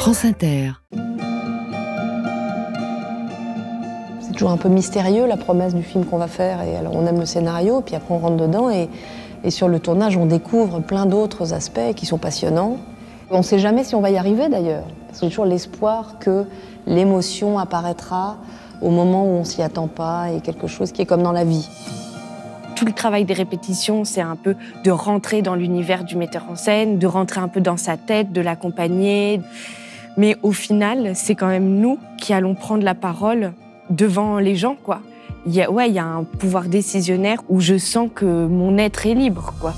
France Inter. C'est toujours un peu mystérieux la promesse du film qu'on va faire. Et alors on aime le scénario, puis après on rentre dedans et sur le tournage on découvre plein d'autres aspects qui sont passionnants. On ne sait jamais si on va y arriver d'ailleurs. Parce qu'il y a toujours l'espoir que l'émotion apparaîtra au moment où on s'y attend pas et quelque chose qui est comme dans la vie. Tout le travail des répétitions, c'est un peu de rentrer dans l'univers du metteur en scène, de rentrer un peu dans sa tête, de l'accompagner. Mais au final, c'est quand même nous qui allons prendre la parole devant les gens, quoi. Il y a un pouvoir décisionnaire où je sens que mon être est libre, quoi.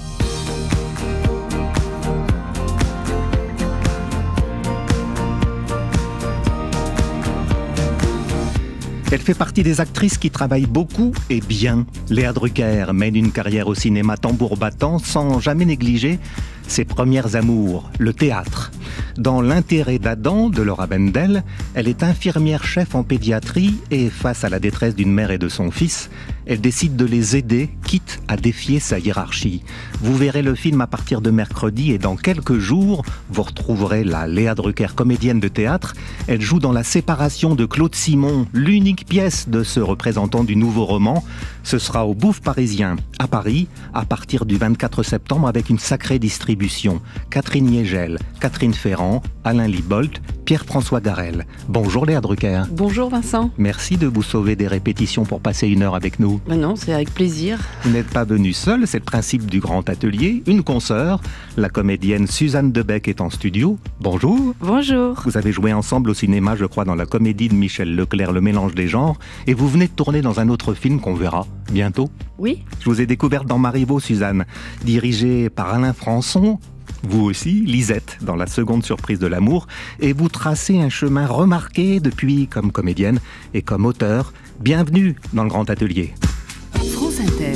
Elle fait partie des actrices qui travaillent beaucoup et bien. Léa Drucker mène une carrière au cinéma tambour battant sans jamais négliger ses premières amours, le théâtre. Dans L'intérêt d'Adam de Laura Bendel, elle est infirmière-chef en pédiatrie et face à la détresse d'une mère et de son fils, elle décide de les aider, quitte à défier sa hiérarchie. Vous verrez le film à partir de mercredi et dans quelques jours, vous retrouverez la Léa Drucker, comédienne de théâtre. Elle joue dans La séparation de Claude Simon, l'unique pièce de ce représentant du nouveau roman. Ce sera au Bouffe Parisien, à Paris, à partir du 24 septembre avec une sacrée distribution. Catherine Yegel, Catherine Ferrand, Alain Libolt, Pierre-François Garel. Bonjour Léa Drucker. Bonjour Vincent. Merci de vous sauver des répétitions pour passer une heure avec nous. Non, c'est avec plaisir. Vous n'êtes pas venue seule, c'est le principe du grand atelier. Une consoeur, la comédienne Suzanne Debec est en studio. Bonjour. Bonjour. Vous avez joué ensemble au cinéma, je crois, dans la comédie de Michel Leclerc, Le mélange des genres. Et vous venez de tourner dans un autre film qu'on verra bientôt. Oui. Je vous ai découverte dans Marivaux, Suzanne, dirigée par Alain Françon. Vous aussi, Lisette, dans La seconde surprise de l'amour, et vous tracez un chemin remarqué depuis comme comédienne et comme auteur. Bienvenue dans le Grand Atelier. France Inter.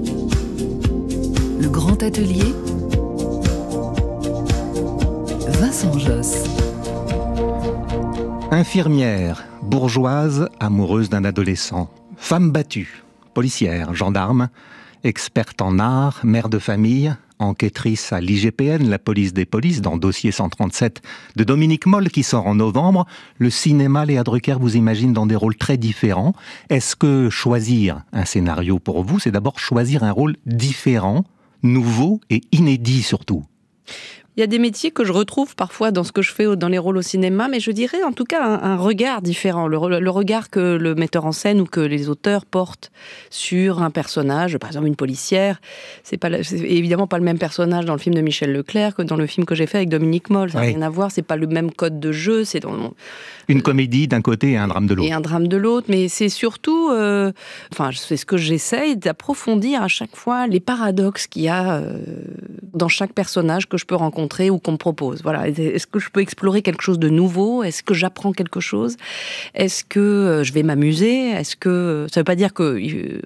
Le Grand Atelier. Vincent Josse. Infirmière, bourgeoise, amoureuse d'un adolescent, femme battue, policière, gendarme, experte en art, mère de famille, enquêtrice à l'IGPN, la police des polices, dans Dossier 137 de Dominique Moll qui sort en novembre. Le cinéma, Léa Drucker, vous imagine dans des rôles très différents. Est-ce que choisir un scénario pour vous, c'est d'abord choisir un rôle différent, nouveau et inédit surtout ? Il y a des métiers que je retrouve parfois dans ce que je fais dans les rôles au cinéma, mais je dirais en tout cas un regard différent, le regard que le metteur en scène ou que les auteurs portent sur un personnage, par exemple une policière. C'est évidemment pas le même personnage dans le film de Michel Leclerc que dans le film que j'ai fait avec Dominique Moll. Ça n'a rien à voir, c'est pas le même code de jeu. C'est une comédie d'un côté et un drame de l'autre. Et un drame de l'autre, mais c'est surtout, c'est ce que j'essaye d'approfondir à chaque fois, les paradoxes qu'il y a dans chaque personnage que je peux rencontrer ou qu'on me propose. Voilà. Est-ce que je peux explorer quelque chose de nouveau ? Est-ce que j'apprends quelque chose ? Est-ce que je vais m'amuser ? Est-ce que ça veut pas dire que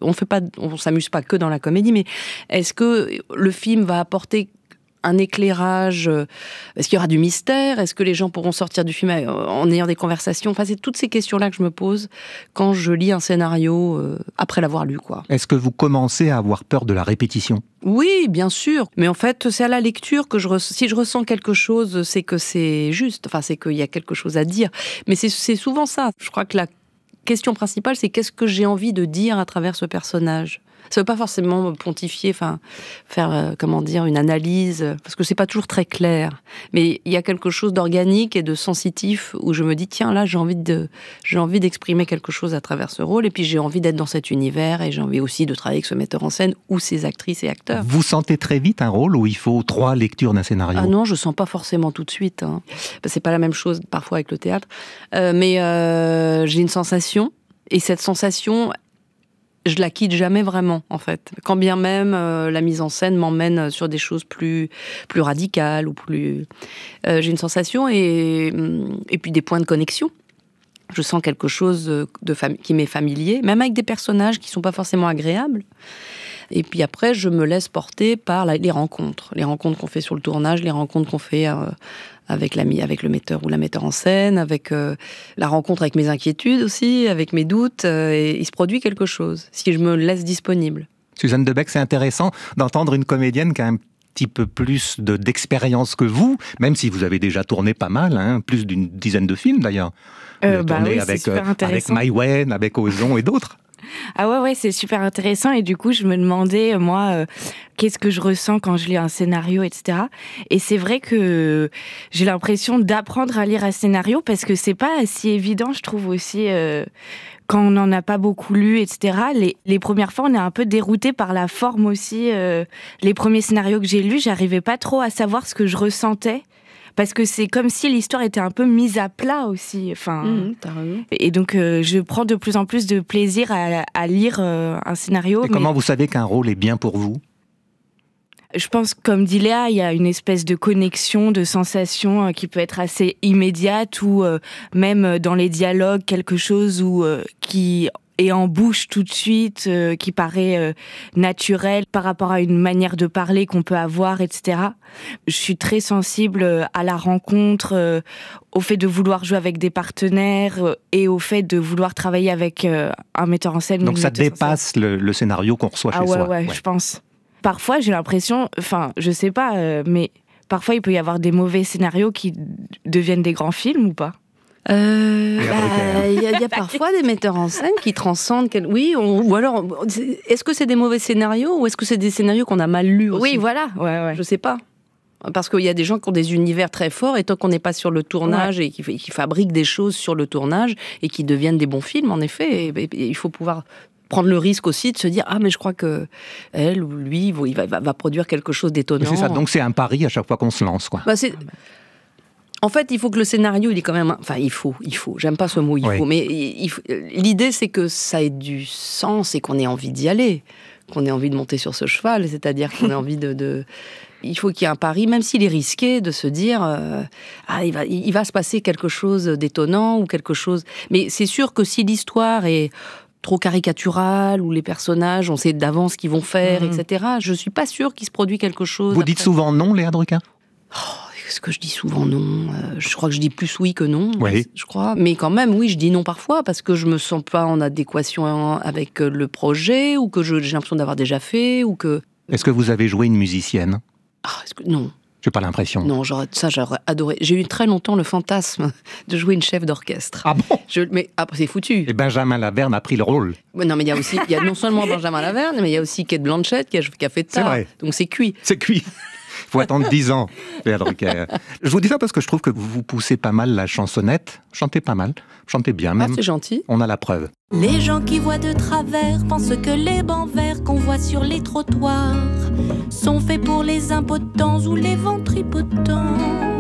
on s'amuse pas que dans la comédie, mais est-ce que le film va apporter un éclairage? Est-ce qu'il y aura du mystère? Est-ce que les gens pourront sortir du film en ayant des conversations? Enfin, c'est toutes ces questions-là que je me pose quand je lis un scénario après l'avoir lu, quoi. Est-ce que vous commencez à avoir peur de la répétition? Oui, bien sûr. Mais en fait, c'est à la lecture que si je ressens quelque chose, c'est que c'est juste. Enfin, c'est qu'il y a quelque chose à dire. Mais c'est souvent ça. Je crois que la question principale, c'est qu'est-ce que j'ai envie de dire à travers ce personnage? Ça ne veut pas forcément pontifier, faire une analyse, parce que c'est pas toujours très clair. Mais il y a quelque chose d'organique et de sensitif où je me dis tiens là j'ai envie d'exprimer quelque chose à travers ce rôle et puis j'ai envie d'être dans cet univers et j'ai envie aussi de travailler avec ce metteur en scène ou ces actrices et acteurs. Vous sentez très vite un rôle où il faut 3 lectures d'un scénario? Ah non, je sens pas forcément tout de suite. Hein. C'est pas la même chose parfois avec le théâtre, mais j'ai une sensation et cette sensation, je la quitte jamais vraiment, en fait. Quand bien même la mise en scène m'emmène sur des choses plus radicales ou plus. J'ai une sensation et puis des points de connexion. Je sens quelque chose qui m'est familier, même avec des personnages qui sont pas forcément agréables. Et puis après, je me laisse porter par les rencontres qu'on fait sur le tournage, les rencontres qu'on fait avec le metteur ou la metteur en scène, avec la rencontre avec mes inquiétudes aussi, avec mes doutes, et il se produit quelque chose, si je me laisse disponible. Suzanne Debec, c'est intéressant d'entendre une comédienne qui a un petit peu plus d'expérience que vous, même si vous avez déjà tourné pas mal, hein, plus d'une dizaine de films d'ailleurs. Vous avez tourné oui, avec, c'est super avec intéressant. Maïwenn, avec Ozon et d'autres. Ah ouais, c'est super intéressant. Et du coup, je me demandais, moi, qu'est-ce que je ressens quand je lis un scénario, etc. Et c'est vrai que j'ai l'impression d'apprendre à lire un scénario parce que c'est pas si évident, je trouve aussi, quand on n'en a pas beaucoup lu, etc. Les premières fois, on est un peu dérouté par la forme aussi. Les premiers scénarios que j'ai lus, j'arrivais pas trop à savoir ce que je ressentais. Parce que c'est comme si l'histoire était un peu mise à plat aussi. Enfin, T'as raison. et donc, je prends de plus en plus de plaisir à lire un scénario. Et comment vous savez qu'un rôle est bien pour vous ? Je pense, comme dit Léa, il y a une espèce de connexion, de sensation qui peut être assez immédiate ou même dans les dialogues, quelque chose qui est en bouche tout de suite, qui paraît naturel par rapport à une manière de parler qu'on peut avoir, etc. Je suis très sensible à la rencontre, au fait de vouloir jouer avec des partenaires et au fait de vouloir travailler avec un metteur en scène. Donc une ça metteuse en scène. dépasse le scénario qu'on reçoit chez soi. Ouais, je pense. Parfois, j'ai l'impression, enfin, je sais pas, mais parfois, il peut y avoir des mauvais scénarios qui deviennent des grands films ou pas ? Il y a parfois des metteurs en scène qui transcendent. Oui, ou alors, est-ce que c'est des mauvais scénarios ou est-ce que c'est des scénarios qu'on a mal lus aussi ? Oui, voilà. Ouais. Je sais pas. Parce qu'il y a des gens qui ont des univers très forts et tant qu'on n'est pas sur le tournage et qui fabriquent des choses sur le tournage et qui deviennent des bons films, en effet, et il faut pouvoir prendre le risque aussi de se dire mais je crois que elle ou lui il va produire quelque chose d'étonnant. C'est ça, donc c'est un pari à chaque fois qu'on se lance, quoi. En fait, il faut que le scénario, il est quand même... Enfin, il faut. J'aime pas ce mot, il faut. Mais l'idée, c'est que ça ait du sens et qu'on ait envie d'y aller. Qu'on ait envie de monter sur ce cheval. C'est-à-dire qu'on ait envie de... Il faut qu'il y ait un pari, même s'il est risqué, de se dire il va se passer quelque chose d'étonnant ou quelque chose... Mais c'est sûr que si l'histoire est trop caricaturale, ou les personnages, on sait d'avance ce qu'ils vont faire, etc., je suis pas sûre qu'il se produit quelque chose... Vous dites souvent non, Léa Drucker ? Est-ce que je dis souvent non ? Je crois que je dis plus oui que non, oui. Je crois. Mais quand même, oui, je dis non parfois, parce que je me sens pas en adéquation avec le projet, ou que j'ai l'impression d'avoir déjà fait, ou que... Est-ce que vous avez joué une musicienne ? Non. J'ai pas l'impression. Non, j'aurais adoré. J'ai eu très longtemps le fantasme de jouer une chef d'orchestre. Ah bon ? Mais après, c'est foutu. Et Benjamin Laverne a pris le rôle. Non, mais il y a non seulement Benjamin Laverne, mais il y a aussi Cate Blanchett qui a fait ça. C'est vrai. Donc c'est cuit. C'est cuit. Il faut attendre 10 ans, Léa Drucker. Je vous dis ça parce que je trouve que vous poussez pas mal la chansonnette. Chantez pas mal. Chantez bien même. C'est gentil. On a la preuve. Les gens qui voient de travers pensent que les bancs verts qu'on voit sur les trottoirs sont faits pour les impotents ou les ventripotents.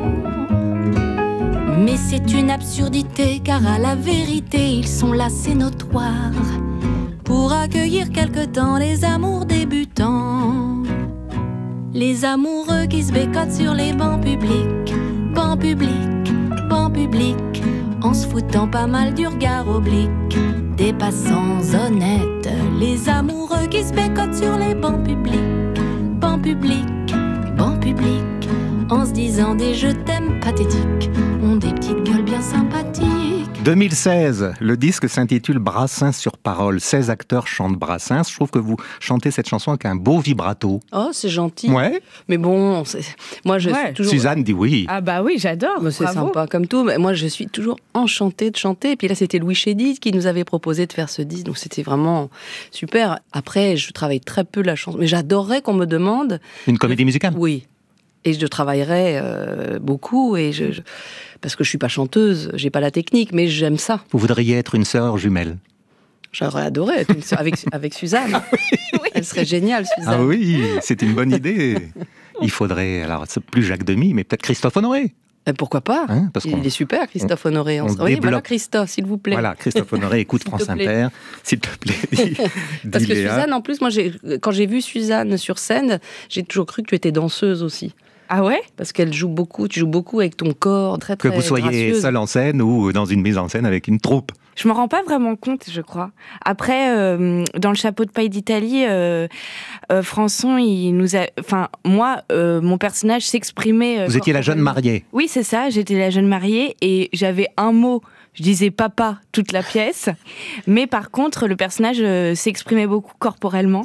Mais c'est une absurdité, car à la vérité, ils sont là, c'est notoire, pour accueillir quelque temps les amours débutants. Les amoureux qui se bécotent sur les bancs publics, bancs publics, bancs publics, en se foutant pas mal du regard oblique des passants honnêtes. Les amoureux qui se bécotent sur les bancs publics, bancs publics, bancs publics, en se disant des je t'aime pathétiques, ont des petites gueules bien sympathiques. 2016, le disque s'intitule Brassens sur parole. 16 acteurs chantent Brassens. Je trouve que vous chantez cette chanson avec un beau vibrato. Oh, c'est gentil. Ouais. Mais bon, moi je suis toujours... Suzanne dit oui. Ah bah oui, j'adore. C'est sympa comme tout. Mais moi, je suis toujours enchantée de chanter. Et puis là, c'était Louis Chédid qui nous avait proposé de faire ce disque. Donc c'était vraiment super. Après, je travaille très peu la chanson. Mais j'adorerais qu'on me demande... Une comédie musicale ? Oui. Et je travaillerai beaucoup. Et parce que je suis pas chanteuse, j'ai pas la technique, mais j'aime ça. Vous voudriez être une sœur jumelle ? J'aurais adoré être une sœur avec Suzanne. Oui. Elle serait géniale, Suzanne. Ah oui, c'est une bonne idée. Il faudrait, alors plus Jacques Demy, mais peut-être Christophe Honoré. Pourquoi pas, parce il est super, Christophe Honoré. Oui, voilà, Christophe, s'il vous plaît. Voilà, Christophe Honoré, écoute France Inter, s'il te plaît. Parce que Suzanne, en plus, moi, quand j'ai vu Suzanne sur scène, j'ai toujours cru que tu étais danseuse aussi. Ah ouais ? Parce qu'elle joue beaucoup, tu joues beaucoup avec ton corps, très très Que vous soyez gracieuse. seule en scène ou dans une mise en scène avec une troupe. Je m'en rends pas vraiment compte, je crois. Après, dans le chapeau de paille d'Italie, Françon, il nous a... Enfin, moi, mon personnage s'exprimait... Vous étiez la jeune mariée. Oui, c'est ça, j'étais la jeune mariée et j'avais un mot. Je disais papa toute la pièce. Mais par contre, le personnage s'exprimait beaucoup corporellement.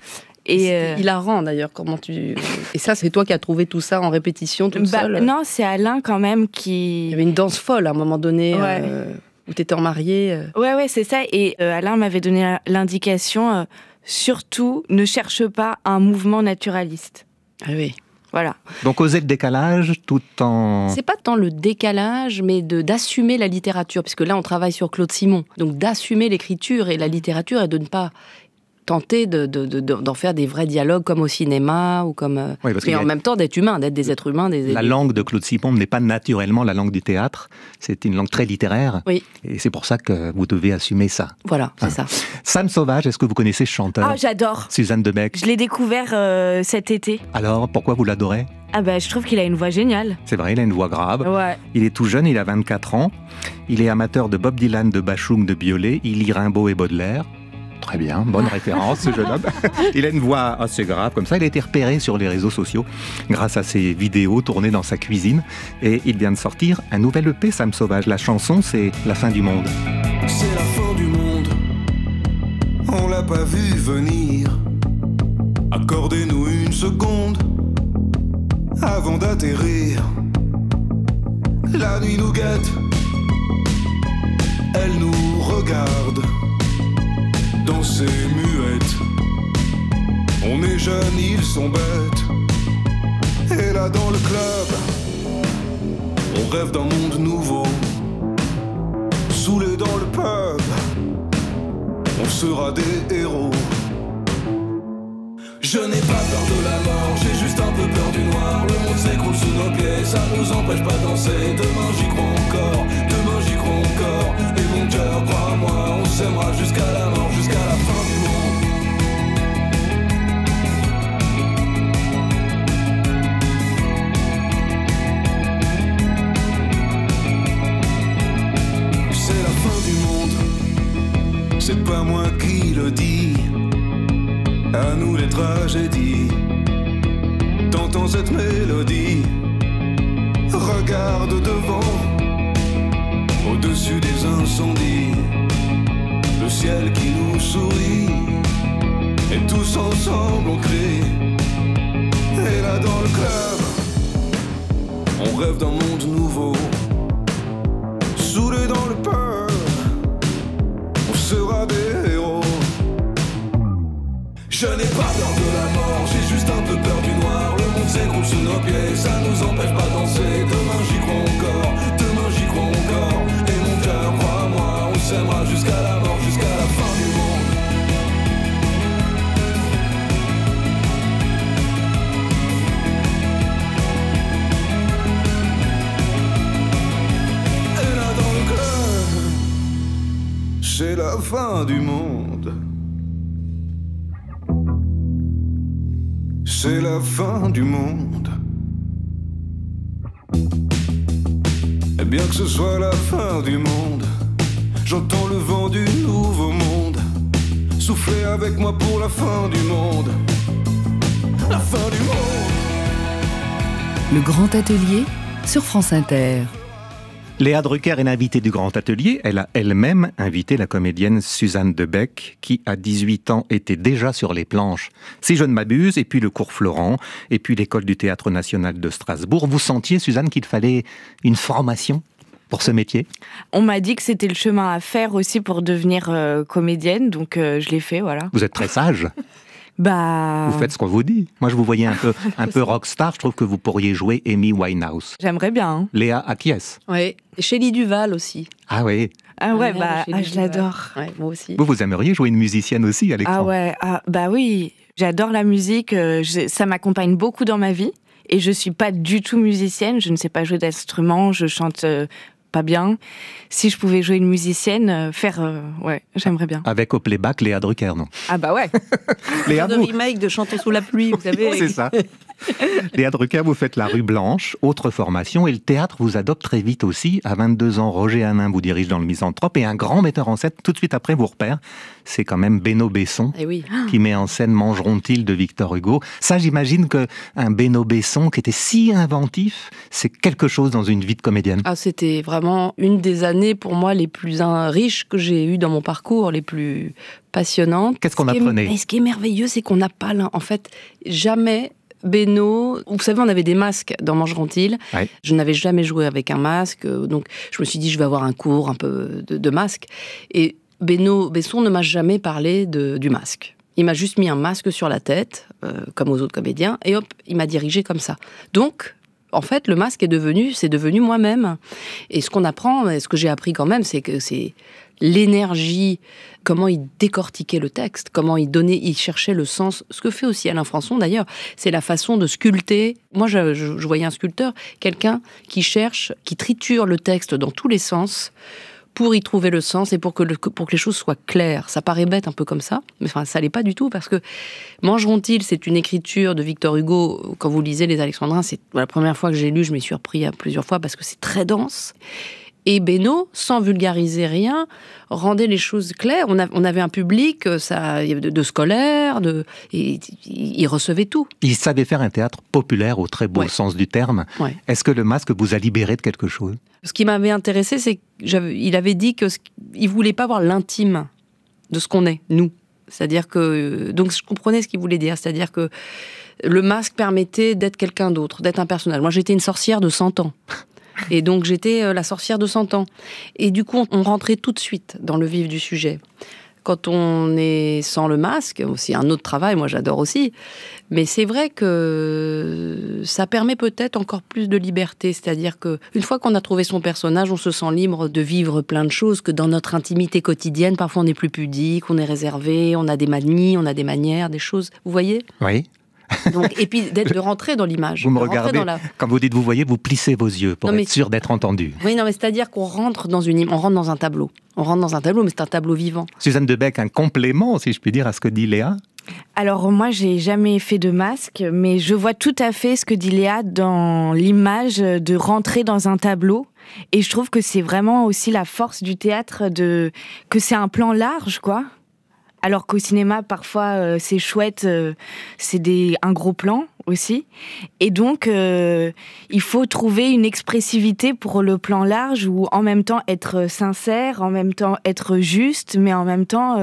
Et C'était hilarant d'ailleurs, comment tu... Et ça, c'est toi qui as trouvé tout ça en répétition toute seule? Non, c'est Alain quand même qui... Il y avait une danse folle à un moment donné, où tu étais en mariée. Ouais, c'est ça. Et Alain m'avait donné l'indication, surtout, ne cherche pas un mouvement naturaliste. Ah oui. Voilà. Donc oser le décalage tout en... C'est pas tant le décalage, mais d'assumer la littérature, puisque là, on travaille sur Claude Simon. Donc d'assumer l'écriture et la littérature et de ne pas tenter d'en faire des vrais dialogues comme au cinéma ou comme... Oui, parce mais en même temps d'être humain, d'être des êtres humains. La langue de Claude Simon n'est pas naturellement la langue du théâtre. C'est une langue très littéraire. Oui. Et c'est pour ça que vous devez assumer ça. Voilà, c'est ça. Sam Sauvage, est-ce que vous connaissez ce chanteur? Ah, j'adore. Suzanne Debec. Je l'ai découvert cet été. Alors, pourquoi vous l'adorez? Ah bah, je trouve qu'il a une voix géniale. C'est vrai, il a une voix grave. Ouais. Il est tout jeune, il a 24 ans. Il est amateur de Bob Dylan, de Bashung, de Biolay. Il lit Rimbaud et Baudelaire. Très bien, bonne référence ce jeune homme. Il a une voix assez grave comme ça. Il a été repéré sur les réseaux sociaux grâce à ses vidéos tournées dans sa cuisine. Et il vient de sortir un nouvel EP, Sam Sauvage. La chanson, c'est La fin du monde. C'est la fin du monde, on l'a pas vu venir. Accordez-nous une seconde avant d'atterrir. La nuit nous guette, elle nous regarde. Danser muette, on est jeunes, ils sont bêtes. Et là dans le club, on rêve d'un monde nouveau. Saoulés dans le pub, on sera des héros. Je n'ai pas peur de la mort, j'ai juste un peu peur du noir. Le monde s'écroule sous nos pieds, ça nous empêche pas de danser. Demain j'y crois encore, demain j'y crois encore. Et mon cœur, crois-moi, on s'aimera jusqu'à la mort, jusqu'à la fin du monde. C'est la fin du monde, c'est pas moi qui le dis. À nous les tragédies, t'entends cette mélodie. Regarde devant, au-dessus des incendies, le ciel qui nous sourit, et tous ensemble on crie. Et là dans le club, on rêve d'un monde nouveau. Saoulés dans le pub, on sera des héros. Je n'ai pas peur de la mort, j'ai juste un peu peur du noir. Le monde s'écroule sous nos pieds, ça nous empêche pas de danser. Demain j'y crois encore, demain j'y crois encore. Et mon cœur, crois-moi, on s'aimera jusqu'à la mort, jusqu'à la fin du monde. Et là dans le club, c'est la fin du monde. C'est la fin du monde. Et bien que ce soit la fin du monde, j'entends le vent du nouveau monde souffler avec moi pour la fin du monde. La fin du monde. Le Grand Atelier sur France Inter. Léa Drucker est l'invitée du Grand Atelier. Elle a elle-même invité la comédienne Suzanne Debec, qui à 18 ans était déjà sur les planches. Si je ne m'abuse, et puis le cours Florent, et puis l'école du Théâtre National de Strasbourg. Vous sentiez, Suzanne, qu'il fallait une formation pour ce métier? On m'a dit que c'était le chemin à faire aussi pour devenir comédienne, donc je l'ai fait, voilà. Vous êtes très sage. Bah... Vous faites ce qu'on vous dit. Moi, je vous voyais un peu rockstar. Je trouve que vous pourriez jouer Amy Winehouse. J'aimerais bien. Hein. Léa acquiesce. Oui, et Shelley Duvall aussi. Ah oui. Ah ouais, Je l'adore. Ouais, moi aussi. Vous aimeriez jouer une musicienne aussi à l'écran? Ah ouais, bah oui. J'adore la musique. Ça m'accompagne beaucoup dans ma vie. Et je suis pas du tout musicienne. Je ne sais pas jouer d'instrument. Je chante pas bien. Si je pouvais jouer une musicienne, ouais, j'aimerais bien. Avec au playback Léa Drucker, non? Ah bah ouais. Léa, Le remake de Chantons sous la pluie, vous savez. C'est ça. Léa Drucker, vous faites La Rue Blanche, autre formation, et le théâtre vous adopte très vite aussi. À 22 ans, Roger Hanin vous dirige dans Le Misanthrope, et un grand metteur en scène, tout de suite après, vous repère. C'est quand même Beno Besson qui met en scène Mangeront-ils de Victor Hugo. Ça, j'imagine qu'un Beno Besson qui était si inventif, c'est quelque chose dans une vie de comédienne. Ah, c'était vraiment une des années, pour moi, les plus riches que j'ai eues dans mon parcours, les plus passionnantes. Qu'est-ce qu'on apprenait ? Ce qui est merveilleux, c'est qu'on n'a pas, en fait, jamais... Beno, vous savez, on avait des masques dans Mangeront-ils. Ouais. Je n'avais jamais joué avec un masque, donc je me suis dit, je vais avoir un cours un peu de masque. Et Beno Besson ne m'a jamais parlé du masque. Il m'a juste mis un masque sur la tête, comme aux autres comédiens, et hop, il m'a dirigé comme ça. Donc, en fait, le masque c'est devenu moi-même. Et ce qu'on apprend, et ce que j'ai appris quand même, c'est que c'est l'énergie, comment il décortiquait le texte, comment il cherchait le sens. Ce que fait aussi Alain Françon, d'ailleurs, c'est la façon de sculpter. Moi, je voyais un sculpteur, quelqu'un qui triture le texte dans tous les sens, pour y trouver le sens et pour que les choses soient claires. Ça paraît bête un peu comme ça, mais enfin, ça l'est pas du tout, parce que Mangeront-ils, c'est une écriture de Victor Hugo. Quand vous lisez Les Alexandrins, c'est la première fois que j'ai lu, je m'y suis repris à plusieurs fois parce que c'est très dense. Et Beno, sans vulgariser rien, rendait les choses claires. On avait un public de scolaires, et il recevait tout. Il savait faire un théâtre populaire au très beau sens du terme. Ouais. Est-ce que le masque vous a libéré de quelque chose ? Ce qui m'avait intéressé, c'est qu'il avait dit qu'il ne voulait pas voir l'intime de ce qu'on est, nous. C'est-à-dire que... Donc je comprenais ce qu'il voulait dire. C'est-à-dire que le masque permettait d'être quelqu'un d'autre, d'être un personnage. Moi, j'étais une sorcière de 100 ans. Et donc, j'étais la sorcière de 100 ans. Et du coup, on rentrait tout de suite dans le vif du sujet. Quand on est sans le masque, c'est un autre travail, moi j'adore aussi. Mais c'est vrai que ça permet peut-être encore plus de liberté. C'est-à-dire qu'une fois qu'on a trouvé son personnage, on se sent libre de vivre plein de choses, que dans notre intimité quotidienne, parfois on est plus pudique, on est réservé, on a des manies, on a des manières, des choses. Vous voyez ? Oui. Donc, et puis de rentrer dans l'image. Vous me regardez, quand vous dites vous voyez, vous plissez vos yeux pour être sûr d'être entendu. Oui, non, mais c'est-à-dire qu'on rentre dans un tableau. On rentre dans un tableau, mais c'est un tableau vivant. Suzanne Debec, un complément, si je puis dire, à ce que dit Léa ? Alors moi, j'ai jamais fait de masque, mais je vois tout à fait ce que dit Léa dans l'image de rentrer dans un tableau. Et je trouve que c'est vraiment aussi la force du théâtre, que c'est un plan large, quoi. Alors qu'au cinéma, parfois, c'est chouette, c'est un gros plan aussi. Et donc, il faut trouver une expressivité pour le plan large où en même temps être sincère, en même temps être juste, mais en même temps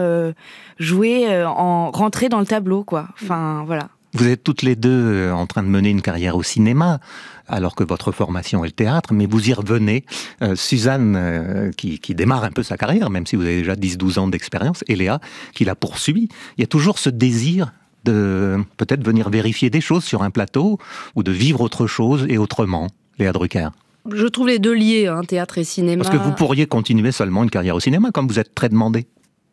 rentrer dans le tableau, quoi. Enfin, voilà. Vous êtes toutes les deux en train de mener une carrière au cinéma, alors que votre formation est le théâtre, mais vous y revenez. Suzanne, qui démarre un peu sa carrière, même si vous avez déjà 10-12 ans d'expérience, et Léa, qui la poursuit. Il y a toujours ce désir de peut-être venir vérifier des choses sur un plateau, ou de vivre autre chose et autrement. Léa Drucker. Je trouve les deux liés, théâtre et cinéma. Parce que vous pourriez continuer seulement une carrière au cinéma, comme vous êtes très demandé.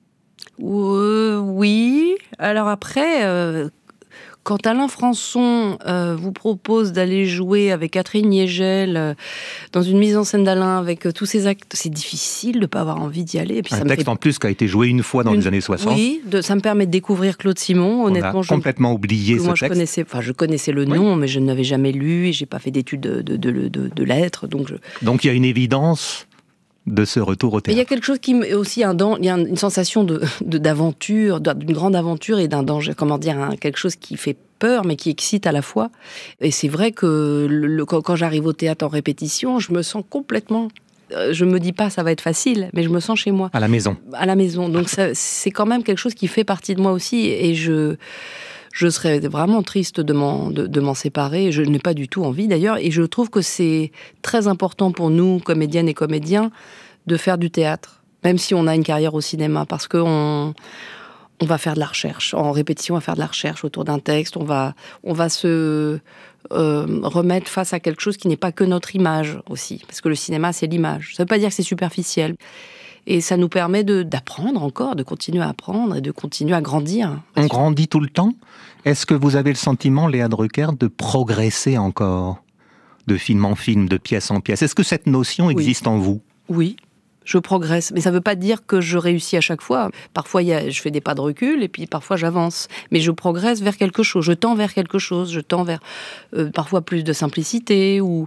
Oui. Alors après... Quand Alain Françon vous propose d'aller jouer avec Catherine Niégel dans une mise en scène d'Alain avec tous ses actes, c'est difficile de ne pas avoir envie d'y aller. Et puis un texte en plus qui a été joué une fois dans les années 60. Oui, ça me permet de découvrir Claude Simon. Honnêtement, on a complètement oublié ce texte. Je connaissais le nom, mais je ne l'avais jamais lu et je n'ai pas fait d'études de lettres. Donc il y a une évidence de ce retour au théâtre. Il y a quelque chose qui aussi il y a une sensation d'aventure, d'une grande aventure et d'un danger, quelque chose qui fait peur mais qui excite à la fois. Et c'est vrai que quand j'arrive au théâtre en répétition, je me sens complètement... Je me dis pas ça va être facile, mais je me sens chez moi. À la maison. À la maison. Donc c'est quand même quelque chose qui fait partie de moi aussi et je serais vraiment triste de m'en séparer. Je n'ai pas du tout envie d'ailleurs. Et je trouve que c'est très important pour nous, comédiennes et comédiens, de faire du théâtre. Même si on a une carrière au cinéma. Parce qu'on va faire de la recherche. En répétition, on va faire de la recherche autour d'un texte. On va se remettre face à quelque chose qui n'est pas que notre image aussi. Parce que le cinéma, c'est l'image. Ça ne veut pas dire que c'est superficiel. Et ça nous permet d'apprendre encore, de continuer à apprendre et de continuer à grandir. On grandit tout le temps. Est-ce que vous avez le sentiment, Léa Drucker, de progresser encore, de film en film, de pièce en pièce ? Est-ce que cette notion existe en vous ? Oui. Je progresse, mais ça ne veut pas dire que je réussis à chaque fois. Parfois, je fais des pas de recul et puis parfois j'avance. Mais je progresse vers quelque chose, je tends vers quelque chose, je tends vers parfois plus de simplicité ou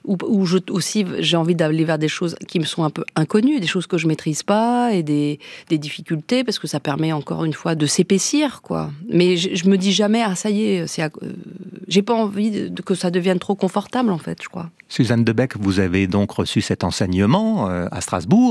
aussi j'ai envie d'aller vers des choses qui me sont un peu inconnues, des choses que je ne maîtrise pas et des difficultés parce que ça permet encore une fois de s'épaissir, quoi. Mais je me dis jamais, ah ça y est, j'ai pas envie que ça devienne trop confortable en fait, je crois. Suzanne Debec, vous avez donc reçu cet enseignement à Strasbourg.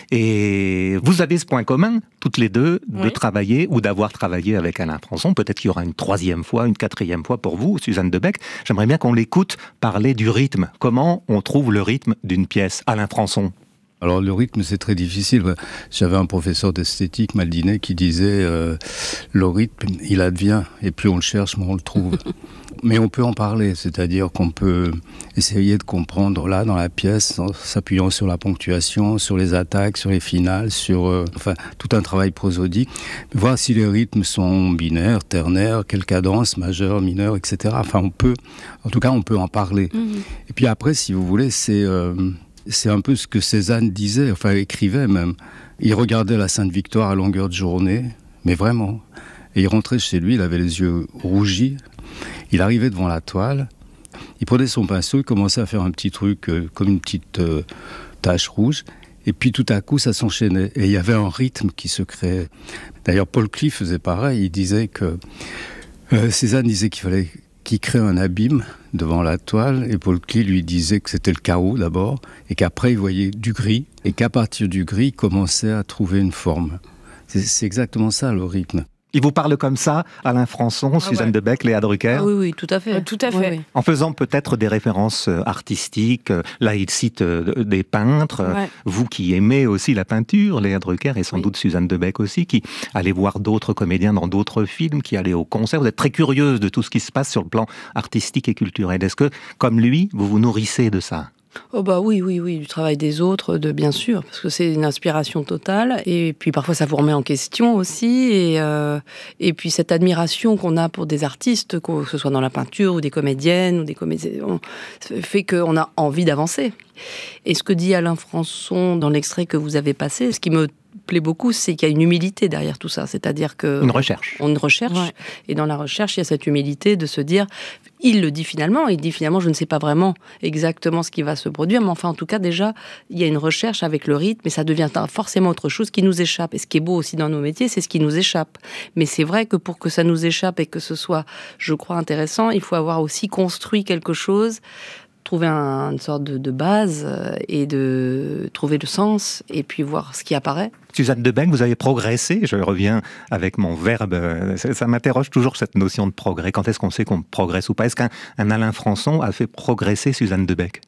Et vous avez ce point commun, toutes les deux, de travailler ou d'avoir travaillé avec Alain Françon. Peut-être qu'il y aura une 3e fois, une 4e fois pour vous, Suzanne Debec. J'aimerais bien qu'on l'écoute parler du rythme. Comment on trouve le rythme d'une pièce, Alain Françon? Alors le rythme, c'est très difficile. J'avais un professeur d'esthétique, Maldinet, qui disait le rythme, il advient, et plus on le cherche, moins on le trouve. Mais on peut en parler, c'est-à-dire qu'on peut essayer de comprendre là, dans la pièce, en s'appuyant sur la ponctuation, sur les attaques, sur les finales, sur tout un travail prosodique. Voir si les rythmes sont binaires, ternaires, quelle cadence, majeure, mineure, etc. Enfin, on peut en parler. Et puis après, si vous voulez, c'est un peu ce que Cézanne disait, enfin écrivait même. Il regardait la Sainte-Victoire à longueur de journée, mais vraiment. Et il rentrait chez lui, il avait les yeux rougis. Il arrivait devant la toile, il prenait son pinceau, il commençait à faire un petit truc comme une petite tache rouge. Et puis tout à coup, ça s'enchaînait. Et il y avait un rythme qui se créait. D'ailleurs, Paul Klee faisait pareil. Il disait que... Cézanne disait qu'il fallait qu'il crée un abîme devant la toile, et Paul Klee lui disait que c'était le chaos d'abord, et qu'après il voyait du gris, et qu'à partir du gris, il commençait à trouver une forme. C'est exactement ça, le rythme. Il vous parle comme ça, Alain Françon, Suzanne Debec, Léa Drucker? Oui, tout à fait. Tout à fait. Oui. En faisant peut-être des références artistiques, là il cite des peintres, vous qui aimez aussi la peinture, Léa Drucker, et sans doute Suzanne Debec aussi, qui allez voir d'autres comédiens dans d'autres films, qui allez au concert, vous êtes très curieuse de tout ce qui se passe sur le plan artistique et culturel. Est-ce que, comme lui, vous vous nourrissez de ça? Oh bah oui, du travail des autres, bien sûr, parce que c'est une inspiration totale, et puis parfois ça vous remet en question aussi, et puis cette admiration qu'on a pour des artistes, que ce soit dans la peinture, ou des comédiennes, ou des comédiens, fait qu'on a envie d'avancer. Et ce que dit Alain Françon dans l'extrait que vous avez passé, ce qui me plaît beaucoup, c'est qu'il y a une humilité derrière tout ça, c'est-à-dire que... Une recherche. On recherche, et dans la recherche, il y a cette humilité de se dire... Il le dit finalement, je ne sais pas vraiment exactement ce qui va se produire, mais enfin en tout cas déjà, il y a une recherche avec le rythme et ça devient forcément autre chose qui nous échappe. Et ce qui est beau aussi dans nos métiers, c'est ce qui nous échappe. Mais c'est vrai que pour que ça nous échappe et que ce soit, je crois, intéressant, il faut avoir aussi construit quelque chose, trouver une sorte de base et de trouver le sens et puis voir ce qui apparaît. Suzanne Debec, vous avez progressé, je reviens avec mon verbe, ça m'interroge toujours cette notion de progrès. Quand est-ce qu'on sait qu'on progresse ou pas? Est-ce qu'un Alain Françon a fait progresser Suzanne Debec?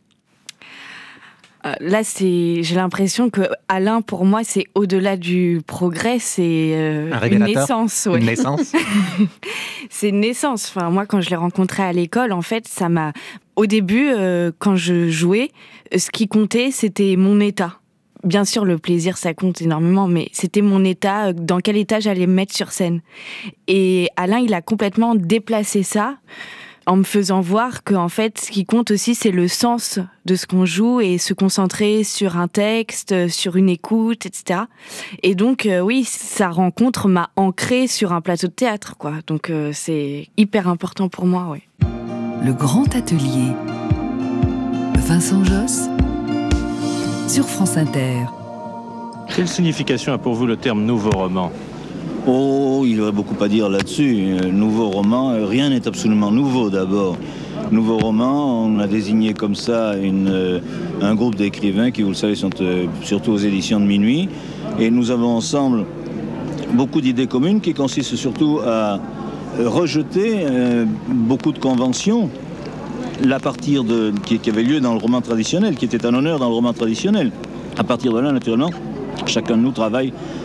Là, j'ai l'impression que Alain, pour moi, c'est au-delà du progrès, c'est une naissance. Une naissance. C'est une naissance. Enfin, moi, quand je l'ai rencontré à l'école, en fait, ça m'a... Au début, quand je jouais, ce qui comptait, c'était mon état. Bien sûr, le plaisir, ça compte énormément, mais c'était mon état, dans quel état j'allais me mettre sur scène. Et Alain, il a complètement déplacé ça, en me faisant voir qu'en fait, ce qui compte aussi, c'est le sens de ce qu'on joue et se concentrer sur un texte, sur une écoute, etc. Et donc, oui, sa rencontre m'a ancrée sur un plateau de théâtre, quoi. Donc, c'est hyper important pour moi, oui. Le Grand Atelier. Vincent Josse sur France Inter. Quelle signification a pour vous le terme nouveau roman? Oh, il y aurait beaucoup à dire là-dessus. Nouveau roman, rien n'est absolument nouveau d'abord. Nouveau roman, on a désigné comme ça un groupe d'écrivains qui, vous le savez, sont surtout aux éditions de Minuit. Et nous avons ensemble beaucoup d'idées communes qui consistent surtout à rejeter beaucoup de conventions à partir qui avait lieu dans le roman traditionnel, qui était un honneur dans le roman traditionnel. À partir de là, naturellement, chacun de nous travaille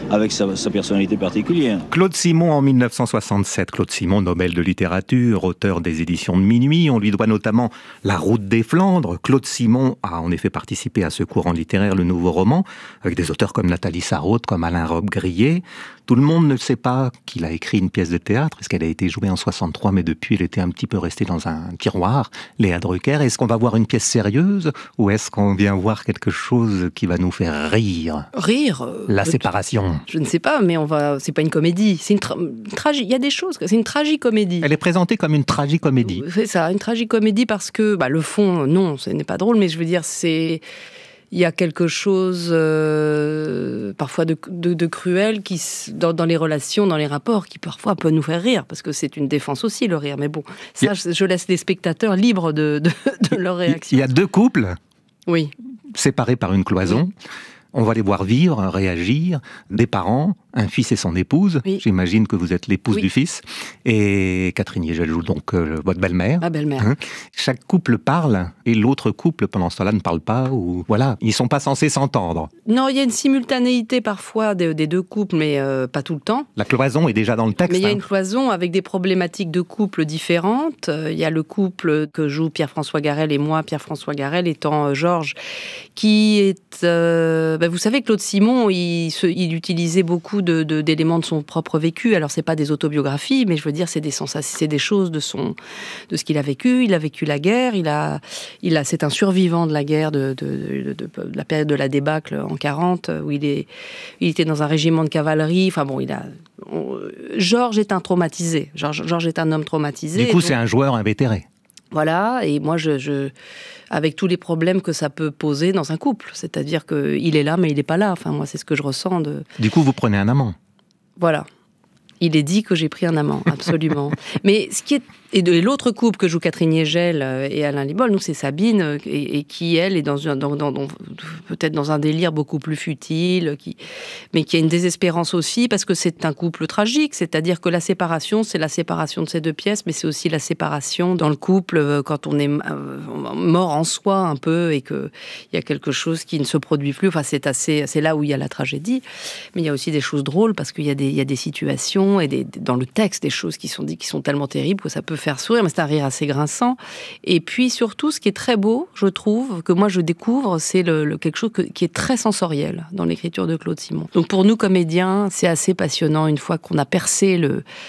avec sa personnalité particulière. Claude Simon en 1967. Claude Simon, Nobel de littérature, auteur des éditions de Minuit. On lui doit notamment La Route des Flandres. Claude Simon a en effet participé à ce courant littéraire, le Nouveau Roman, avec des auteurs comme Nathalie Sarraute, comme Alain Robbe-Grillet. Tout le monde ne sait pas qu'il a écrit une pièce de théâtre, parce qu'elle a été jouée en 63, mais depuis elle était un petit peu restée dans un tiroir. Léa Drucker, est-ce qu'on va voir une pièce sérieuse, ou est-ce qu'on vient voir quelque chose qui va nous faire rire ? Rire La séparation. Je ne sais pas, mais c'est pas une comédie. C'est une il y a des choses, c'est une tragicomédie. Elle est présentée comme une tragicomédie. C'est ça, une tragicomédie parce que, le fond, non, ce n'est pas drôle, mais je veux dire, il y a quelque chose parfois de cruel dans les relations, dans les rapports, qui parfois peut nous faire rire, parce que c'est une défense aussi, le rire. Mais bon, ça, je laisse les spectateurs libres de leur réaction. Il y a deux couples oui. séparés par une cloison. On va les voir vivre, réagir, des parents, un fils et son épouse. Oui. J'imagine que vous êtes l'épouse oui. du fils. Et Catherine Yegel joue donc votre belle-mère. Ma belle-mère. Chaque couple parle et l'autre couple, pendant ce temps-là, ne parle pas. Ou voilà, ils ne sont pas censés s'entendre. Non, il y a une simultanéité parfois des deux couples, mais pas tout le temps. La cloison est déjà dans le texte. Mais il y a une cloison avec des problématiques de couple différentes. Il y a le couple que joue Pierre-François Garel et moi, Pierre-François Garel étant Georges, qui est... vous savez, Claude Simon, il utilisait beaucoup d'éléments de son propre vécu. Alors, c'est pas des autobiographies, mais je veux dire, c'est des choses de ce qu'il a vécu. Il a vécu la guerre. C'est un survivant de la guerre, de la période de la débâcle en 40, où il était dans un régiment de cavalerie. Enfin bon, Georges est un traumatisé. Georges est un homme traumatisé. Du coup, c'est un joueur invétéré. Voilà, et moi, avec tous les problèmes que ça peut poser dans un couple, c'est-à-dire qu'il est là, mais il n'est pas là. Enfin, moi, c'est ce que je ressens. Du coup, vous prenez un amant. Voilà. Il est dit que j'ai pris un amant, absolument. Mais et l'autre couple que joue Catherine Yegel et Alain Libol, nous c'est Sabine, et qui elle est peut-être dans un délire beaucoup plus futile, mais qui a une désespérance aussi parce que c'est un couple tragique, c'est-à-dire que la séparation, c'est la séparation de ces deux pièces, mais c'est aussi la séparation dans le couple quand on est mort en soi un peu et que il y a quelque chose qui ne se produit plus. Enfin, c'est là où il y a la tragédie, mais il y a aussi des choses drôles parce qu'il y a des situations et dans le texte des choses qui sont dites qui sont tellement terribles que ça peut faire sourire, mais c'est un rire assez grinçant. Et puis surtout, ce qui est très beau, je trouve, que moi je découvre, c'est quelque chose qui est très sensoriel dans l'écriture de Claude Simon. Donc pour nous comédiens, c'est assez passionnant une fois qu'on a percé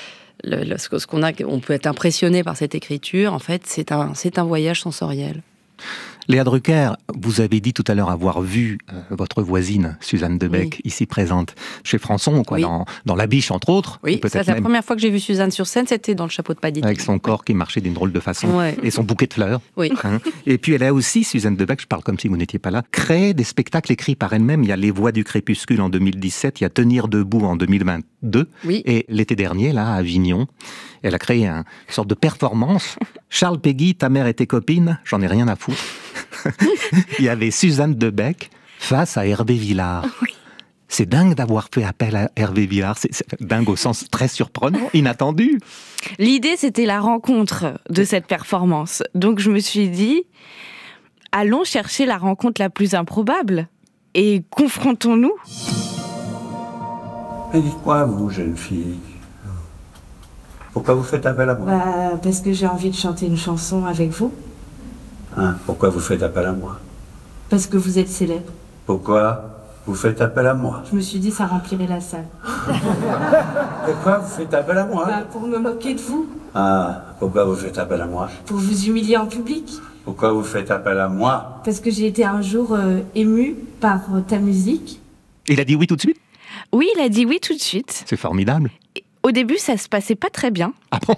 on peut être impressionné par cette écriture. En fait, c'est un voyage sensoriel. Léa Drucker, vous avez dit tout à l'heure avoir vu votre voisine, Suzanne Debec, oui. ici présente chez Françon, oui. dans La Biche, entre autres. Oui, c'est la première fois que j'ai vu Suzanne sur scène, c'était dans Le Chapeau de Paddy. Avec son corps qui marchait d'une drôle de façon, ouais. Et son bouquet de fleurs. Oui. Et puis elle a aussi, Suzanne Debec, je parle comme si vous n'étiez pas là, créé des spectacles écrits par elle-même. Il y a Les Voix du Crépuscule en 2017, il y a Tenir debout en 2022. Oui. Et l'été dernier, là, à Avignon, elle a créé une sorte de performance. Charles Péguy, ta mère et tes copines, j'en ai rien à foutre. Il y avait Suzanne Debec face à Hervé Villard. Oui. C'est dingue d'avoir fait appel à Hervé Villard. C'est dingue au sens très surprenant, inattendu. L'idée, c'était la rencontre de cette performance. Donc je me suis dit, allons chercher la rencontre la plus improbable et confrontons-nous. Mais dites-moi, vous, jeune fille, pourquoi vous faites appel à moi ? Parce que j'ai envie de chanter une chanson avec vous. Pourquoi vous faites appel à moi ? Parce que vous êtes célèbre. Pourquoi vous faites appel à moi ? Je me suis dit, ça remplirait la salle. Pourquoi vous faites appel à moi ? Pour me moquer de vous. Pourquoi vous faites appel à moi ? Pour vous humilier en public. Pourquoi vous faites appel à moi ? Parce que j'ai été un jour émue par ta musique. Il a dit oui tout de suite ? Oui, il a dit oui tout de suite. C'est formidable. Au début, ça se passait pas très bien. Ah bon ?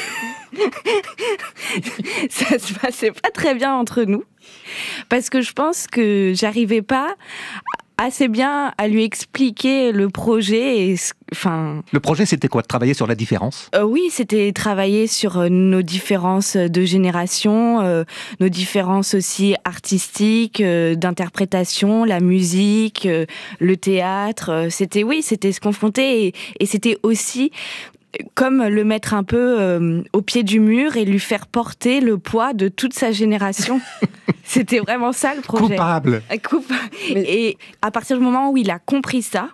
Ça se passait pas très bien entre nous. Parce que je pense que j'arrivais pas assez bien à lui expliquer le projet. Le projet, c'était quoi ? De travailler sur la différence ? Oui, c'était travailler sur nos différences de génération, nos différences aussi artistiques, d'interprétation, la musique, le théâtre. C'était se confronter et c'était aussi comme le mettre un peu au pied du mur et lui faire porter le poids de toute sa génération. C'était vraiment ça le projet. Coupable. Et à partir du moment où il a compris ça,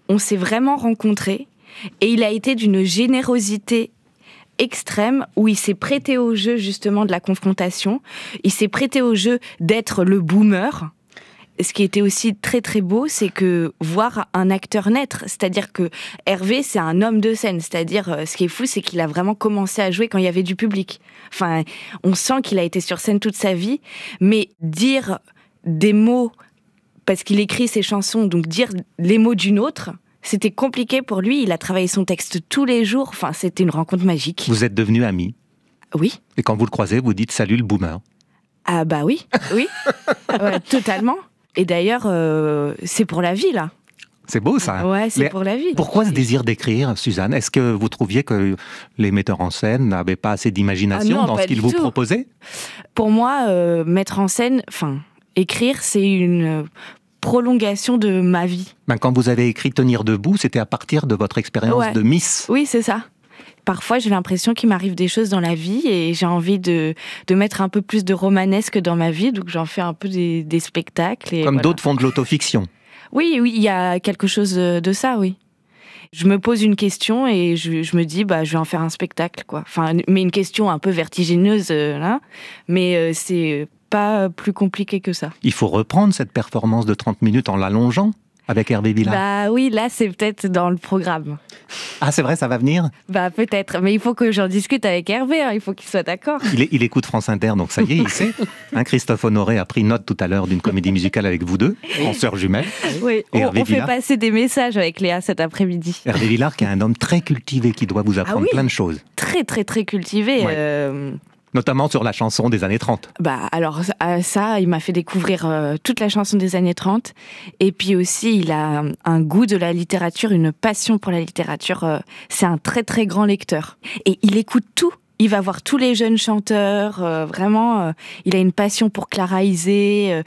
on s'est vraiment rencontrés et il a été d'une générosité extrême où il s'est prêté au jeu justement de la confrontation. Il s'est prêté au jeu d'être le boomer. Ce qui était aussi très très beau, c'est que voir un acteur naître, c'est-à-dire que Hervé, c'est un homme de scène, c'est-à-dire ce qui est fou, c'est qu'il a vraiment commencé à jouer quand il y avait du public. Enfin, on sent qu'il a été sur scène toute sa vie, mais dire des mots, parce qu'il écrit ses chansons, donc dire les mots d'une autre, c'était compliqué pour lui. Il a travaillé son texte tous les jours, enfin, c'était une rencontre magique. Vous êtes devenus amis? Oui. Et quand vous le croisez, vous dites « Salut le boomer ». Ah bah oui, oui, ouais, totalement. Et d'ailleurs, c'est pour la vie, là. C'est beau, ça. Ouais, c'est pour la vie. Pourquoi ce désir d'écrire, Suzanne? Est-ce que vous trouviez que les metteurs en scène n'avaient pas assez d'imagination dans ce qu'ils vous proposaient? Pour moi, mettre en scène, écrire, c'est une prolongation de ma vie. Quand vous avez écrit Tenir debout, c'était à partir de votre expérience de Miss. Oui, c'est ça. Parfois, j'ai l'impression qu'il m'arrive des choses dans la vie et j'ai envie de mettre un peu plus de romanesque dans ma vie, donc j'en fais un peu des spectacles. Et comme d'autres font de l'autofiction. Oui, il y a quelque chose de ça, oui. Je me pose une question et je me dis, je vais en faire un spectacle, quoi. Mais une question un peu vertigineuse, là, mais c'est pas plus compliqué que ça. Il faut reprendre cette performance de 30 minutes en l'allongeant avec Hervé Villard. Oui, là, c'est peut-être dans le programme. Ah, c'est vrai, ça va venir? Peut-être, mais il faut que j'en discute avec Hervé, il faut qu'il soit d'accord. Il écoute France Inter, donc ça y est, il sait. Christophe Honoré a pris note tout à l'heure d'une comédie musicale avec vous deux, en sœurs jumelles. Oui, on fait passer des messages avec Léa cet après-midi. Hervé Villard, qui est un homme très cultivé, qui doit vous apprendre plein de choses. Très, très, très cultivé. Ouais. Notamment sur la chanson des années 30. Alors ça, il m'a fait découvrir toute la chanson des années 30. Et puis aussi, il a un goût de la littérature, une passion pour la littérature. C'est un très très grand lecteur. Et il écoute tout. Il va voir tous les jeunes chanteurs. Vraiment, il a une passion pour Clara Isé.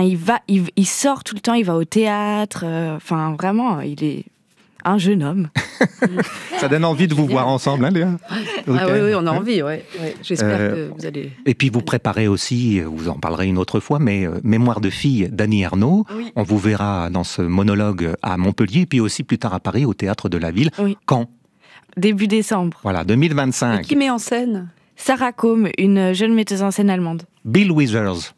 Il sort tout le temps, il va au théâtre. Vraiment, il est un jeune homme. Ça donne envie de vous voir ensemble, Léa? Oui, on a envie, ouais. J'espère que vous allez... Et puis vous préparez aussi, vous en parlerez une autre fois, mais Mémoire de fille d'Annie Ernaux. Oui. On vous verra dans ce monologue à Montpellier, puis aussi plus tard à Paris, au Théâtre de la Ville. Oui. Quand? Début décembre. Voilà, 2025. Et qui met en scène? Sarah Combe, une jeune metteuse en scène allemande. Bill Withers.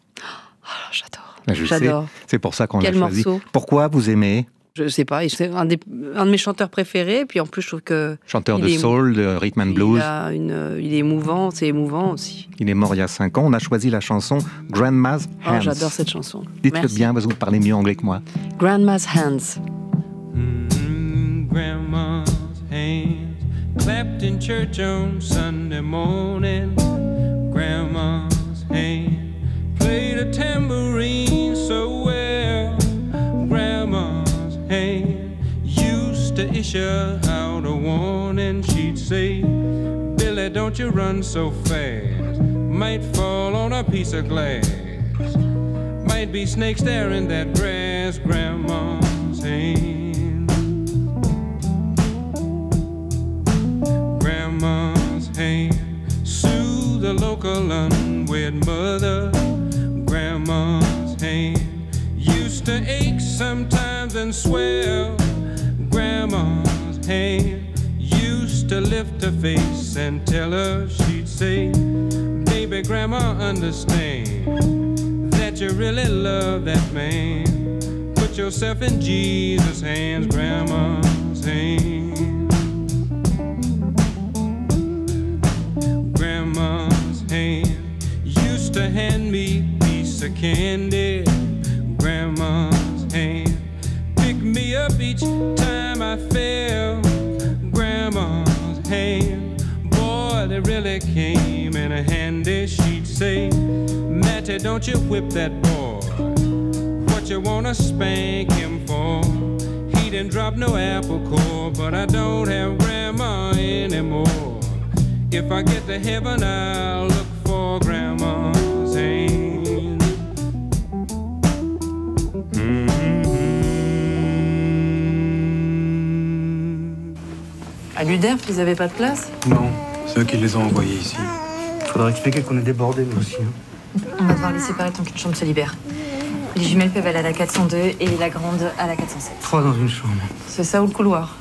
J'adore. J'adore. C'est pour ça qu'on l'a choisi. Morceau. Pourquoi vous aimez? Je sais pas, c'est un de mes chanteurs préférés, puis en plus je trouve que... Chanteur de soul, de rhythm and blues. Il est émouvant, c'est émouvant aussi. Il est mort il y a 5 ans, on a choisi la chanson Grandma's Hands. Oh, j'adore cette chanson. Dites-le bien, parce que vous parlez mieux anglais que moi. Grandma's Hands. Grandma's hands, clapped in church on Sunday morning. Grandma's hand, played a tambourine so well. Grandma's hand used to issue out a warning. She'd say, Billy, don't you run so fast. Might fall on a piece of glass. Might be snakes there in that grass. Grandma's hand. Grandma's hand soothe the local unwed mother. Grandma's hand used to ache sometimes and swell. Grandma's hand used to lift her face and tell her, she'd say, baby, Grandma, understand that you really love that man. Put yourself in Jesus' hands. Grandma's hand. Grandma's hand used to hand me a piece of candy. Grandma's hand picked me up each time I fell. Grandma's hand, boy, they really came in handy. She'd say, Matty, don't you whip that boy. What you wanna spank him for? He didn't drop no apple core, but I don't have Grandma anymore. If I get to heaven, I'll look for Grandma's hand. À l'UDERF, ils n'avaient pas de place? Non, c'est eux qui les ont envoyés ici. Faudra expliquer qu'on est débordés, nous aussi. On va devoir les séparer tant qu'une chambre se libère. Les jumelles peuvent aller à la 402 et la grande à la 407. 3 dans une chambre. C'est ça ou le couloir?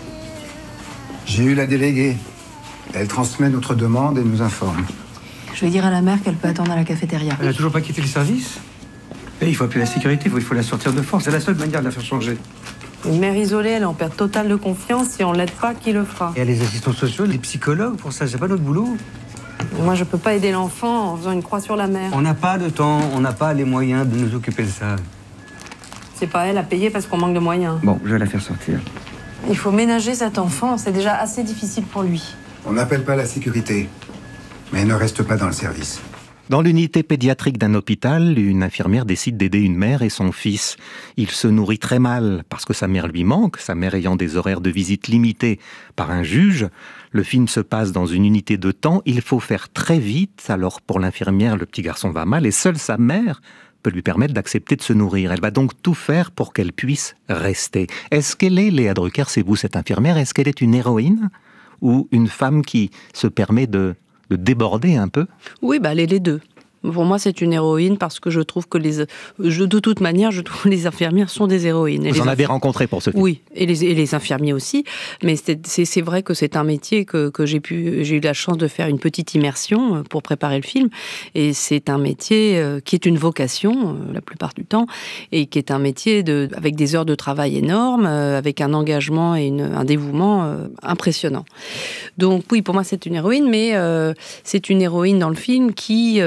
J'ai eu la déléguée. Elle transmet notre demande et nous informe. Je vais dire à la mère qu'elle peut attendre à la cafétéria. Elle a toujours pas quitté le service? Il faut appeler la sécurité, il faut la sortir de force. C'est la seule manière de la faire changer. Une mère isolée, elle est en perte totale de confiance. Si on l'aide pas, qui le fera? Il y a les assistants sociaux, les psychologues, pour ça, c'est pas notre boulot. Moi, je peux pas aider l'enfant en faisant une croix sur la mère. On n'a pas de temps, on n'a pas les moyens de nous occuper de ça. C'est pas elle à payer parce qu'on manque de moyens. Bon, je vais la faire sortir. Il faut ménager cet enfant, c'est déjà assez difficile pour lui. On n'appelle pas la sécurité, mais elle ne reste pas dans le service. Dans l'unité pédiatrique d'un hôpital, une infirmière décide d'aider une mère et son fils. Il se nourrit très mal parce que sa mère lui manque, sa mère ayant des horaires de visite limités par un juge. Le film se passe dans une unité de temps, il faut faire très vite. Alors pour l'infirmière, le petit garçon va mal et seule sa mère peut lui permettre d'accepter de se nourrir. Elle va donc tout faire pour qu'elle puisse rester. Est-ce qu'elle est, Léa Drucker, c'est vous cette infirmière, est-ce qu'elle est une héroïne ou une femme qui se permet de déborder un peu? Oui, elle est les deux. Pour moi, c'est une héroïne parce que je trouve que de toute manière, je trouve que les infirmières sont des héroïnes. Et vous en avez rencontré pour ce film? Oui, et les infirmiers aussi. Mais c'est vrai que c'est un métier que j'ai eu la chance de faire une petite immersion pour préparer le film. Et c'est un métier qui est une vocation, la plupart du temps, et qui est un métier avec des heures de travail énormes, avec un engagement et un dévouement impressionnant. Donc oui, pour moi, c'est une héroïne, mais c'est une héroïne dans le film qui...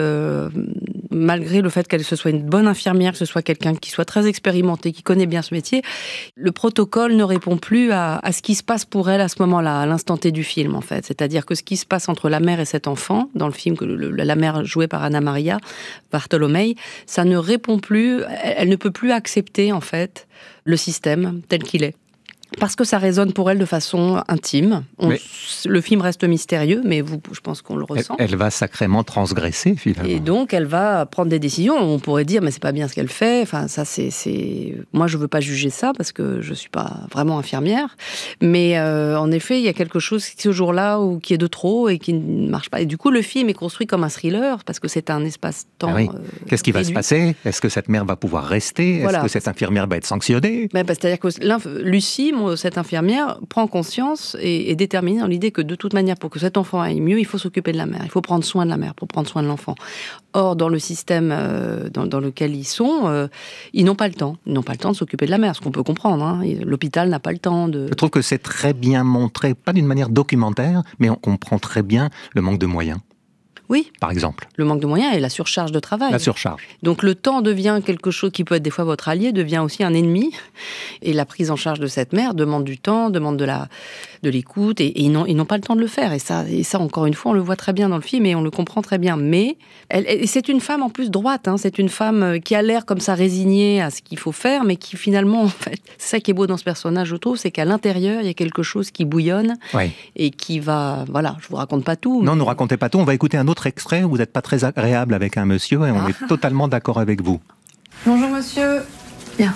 malgré le fait qu'elle soit une bonne infirmière, que ce soit quelqu'un qui soit très expérimenté, qui connaît bien ce métier, le protocole ne répond plus à ce qui se passe pour elle à ce moment-là, à l'instant T du film, en fait. C'est-à-dire que ce qui se passe entre la mère et cet enfant, dans le film, la mère jouée par Anna Maria Bartolomei, ça ne répond plus, elle ne peut plus accepter, en fait, le système tel qu'il est. Parce que ça résonne pour elle de façon intime. Le film reste mystérieux, mais je pense qu'on le ressent. Elle va sacrément transgresser, finalement. Et donc, elle va prendre des décisions. On pourrait dire, mais c'est pas bien ce qu'elle fait. Enfin, ça, moi, je veux pas juger ça parce que je suis pas vraiment infirmière. Mais en effet, il y a quelque chose ce jour-là qui est de trop et qui ne marche pas. Et du coup, le film est construit comme un thriller parce que c'est un espace-temps. Ah oui. Qu'est-ce qui va se passer? Est-ce que cette mère va pouvoir rester? Est-ce que cette infirmière va être sanctionnée? C'est-à-dire que Lucie, cette infirmière, prend conscience et est déterminée dans l'idée que de toute manière, pour que cet enfant aille mieux, il faut s'occuper de la mère. Il faut prendre soin de la mère pour prendre soin de l'enfant. Or, dans le système dans lequel ils sont, ils n'ont pas le temps. Ils n'ont pas le temps de s'occuper de la mère, ce qu'on peut comprendre. Hein. L'hôpital n'a pas le temps de... Je trouve que c'est très bien montré, pas d'une manière documentaire, mais on comprend très bien le manque de moyens. Oui. Par exemple. Le manque de moyens et la surcharge de travail. La surcharge. Donc le temps devient quelque chose qui peut être des fois votre allié, devient aussi un ennemi. Et la prise en charge de cette mère demande du temps, demande de l'écoute, et ils n'ont pas le temps de le faire. Et ça, encore une fois, on le voit très bien dans le film et on le comprend très bien. Mais c'est une femme en plus droite. Hein. C'est une femme qui a l'air comme ça résignée à ce qu'il faut faire, mais qui finalement, en fait, c'est ça qui est beau dans ce personnage, je trouve, c'est qu'à l'intérieur, il y a quelque chose qui bouillonne et qui va... Voilà, je vous raconte pas tout. Non, ne racontez pas tout. On va écouter un autre extrait où vous n'êtes pas très agréable avec un monsieur et on est totalement d'accord avec vous. Bonjour monsieur. Bien.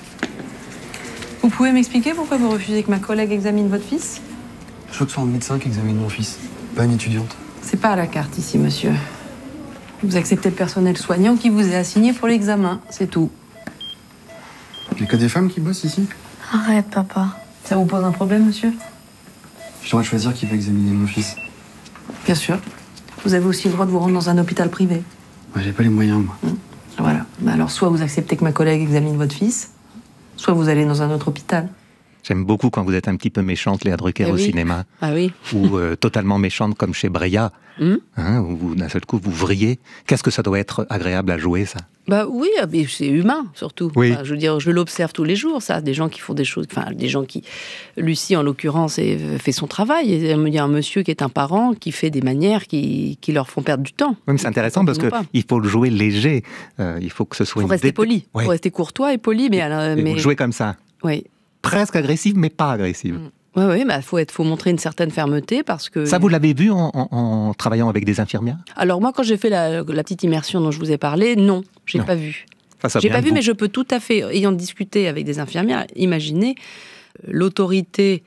Vous pouvez m'expliquer pourquoi vous refusez que ma collègue examine votre fils? Je veux que ce soit un médecin qui examine mon fils, pas une étudiante. C'est pas à la carte ici, monsieur. Vous acceptez le personnel soignant qui vous est assigné pour l'examen, c'est tout. Il y a que des femmes qui bossent ici? Arrête, papa. Ça vous pose un problème, monsieur? Je dois choisir qui va examiner mon fils. Bien sûr. Vous avez aussi le droit de vous rendre dans un hôpital privé. J'ai pas les moyens, moi. Voilà. Alors, soit vous acceptez que ma collègue examine votre fils, soit vous allez dans un autre hôpital. J'aime beaucoup quand vous êtes un petit peu méchante, Léa Drucker, au cinéma. Ah oui. Ou totalement méchante, comme chez Breya, où d'un seul coup, vous vrillez. Qu'est-ce que ça doit être agréable à jouer, ça? Oui, mais c'est humain, surtout. Oui. Enfin, je veux dire, je l'observe tous les jours, ça. Des gens qui font des choses... Enfin, des gens qui... Lucie, en l'occurrence, fait son travail. Il y a un monsieur qui est un parent qui fait des manières qui leur font perdre du temps. Oui, mais c'est intéressant parce qu'il faut le jouer léger. Il faut que ce soit... Il faut rester poli. Il faut rester courtois et poli, mais... Et vous le jouez comme ça. Oui. Presque agressive, mais pas agressive. Oui, faut montrer une certaine fermeté parce que... Ça, vous l'avez vu en travaillant avec des infirmières? Alors moi, quand j'ai fait la petite immersion dont je vous ai parlé, non, j'ai pas vu. J'ai pas vu, mais je peux tout à fait, ayant discuté avec des infirmières, imaginer l'autorité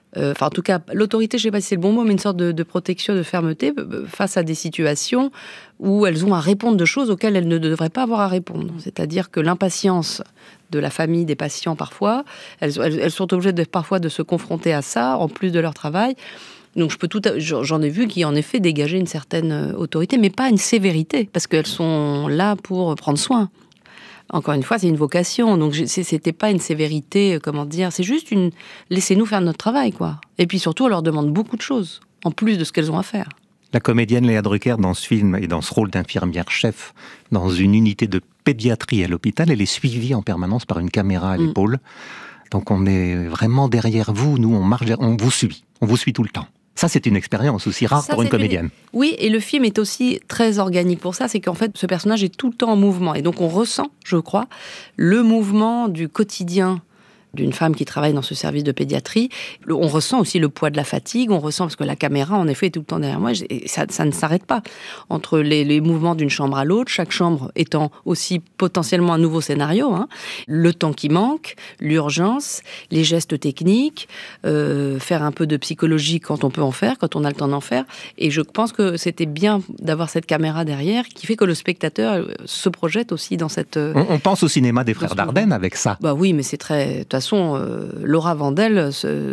en tout cas, l'autorité, je ne sais pas si c'est le bon mot, mais une sorte de protection, de fermeté face à des situations où elles ont à répondre de choses auxquelles elles ne devraient pas avoir à répondre. C'est-à-dire que l'impatience de la famille, des patients parfois, elles sont obligées parfois de se confronter à ça, en plus de leur travail. Donc j'en ai vu qui en effet dégageaient une certaine autorité, mais pas une sévérité, parce qu'elles sont là pour prendre soin. Encore une fois, c'est une vocation, donc c'était pas une sévérité, c'est juste laissez-nous faire notre travail, quoi. Et puis surtout, on leur demande beaucoup de choses, en plus de ce qu'elles ont à faire. La comédienne Léa Drucker, dans ce film et dans ce rôle d'infirmière-chef, dans une unité de pédiatrie à l'hôpital, elle est suivie en permanence par une caméra à l'épaule. Donc on est vraiment derrière vous, nous on marche, on vous suit tout le temps. Ça, c'est une expérience aussi rare pour une comédienne. Oui, et le film est aussi très organique pour ça, c'est qu'en fait, ce personnage est tout le temps en mouvement. Et donc, on ressent, je crois, le mouvement du quotidien d'une femme qui travaille dans ce service de pédiatrie. On ressent aussi le poids de la fatigue, on ressent, parce que la caméra, en effet, est tout le temps derrière moi, et ça ne s'arrête pas. Entre les mouvements d'une chambre à l'autre, chaque chambre étant aussi potentiellement un nouveau scénario, le temps qui manque, l'urgence, les gestes techniques, faire un peu de psychologie quand on peut en faire, quand on a le temps d'en faire. Et je pense que c'était bien d'avoir cette caméra derrière, qui fait que le spectateur se projette aussi dans cette... On pense au cinéma des Frères Dardenne avec ça. Bah oui, mais c'est très... De toute façon, Laura Vandel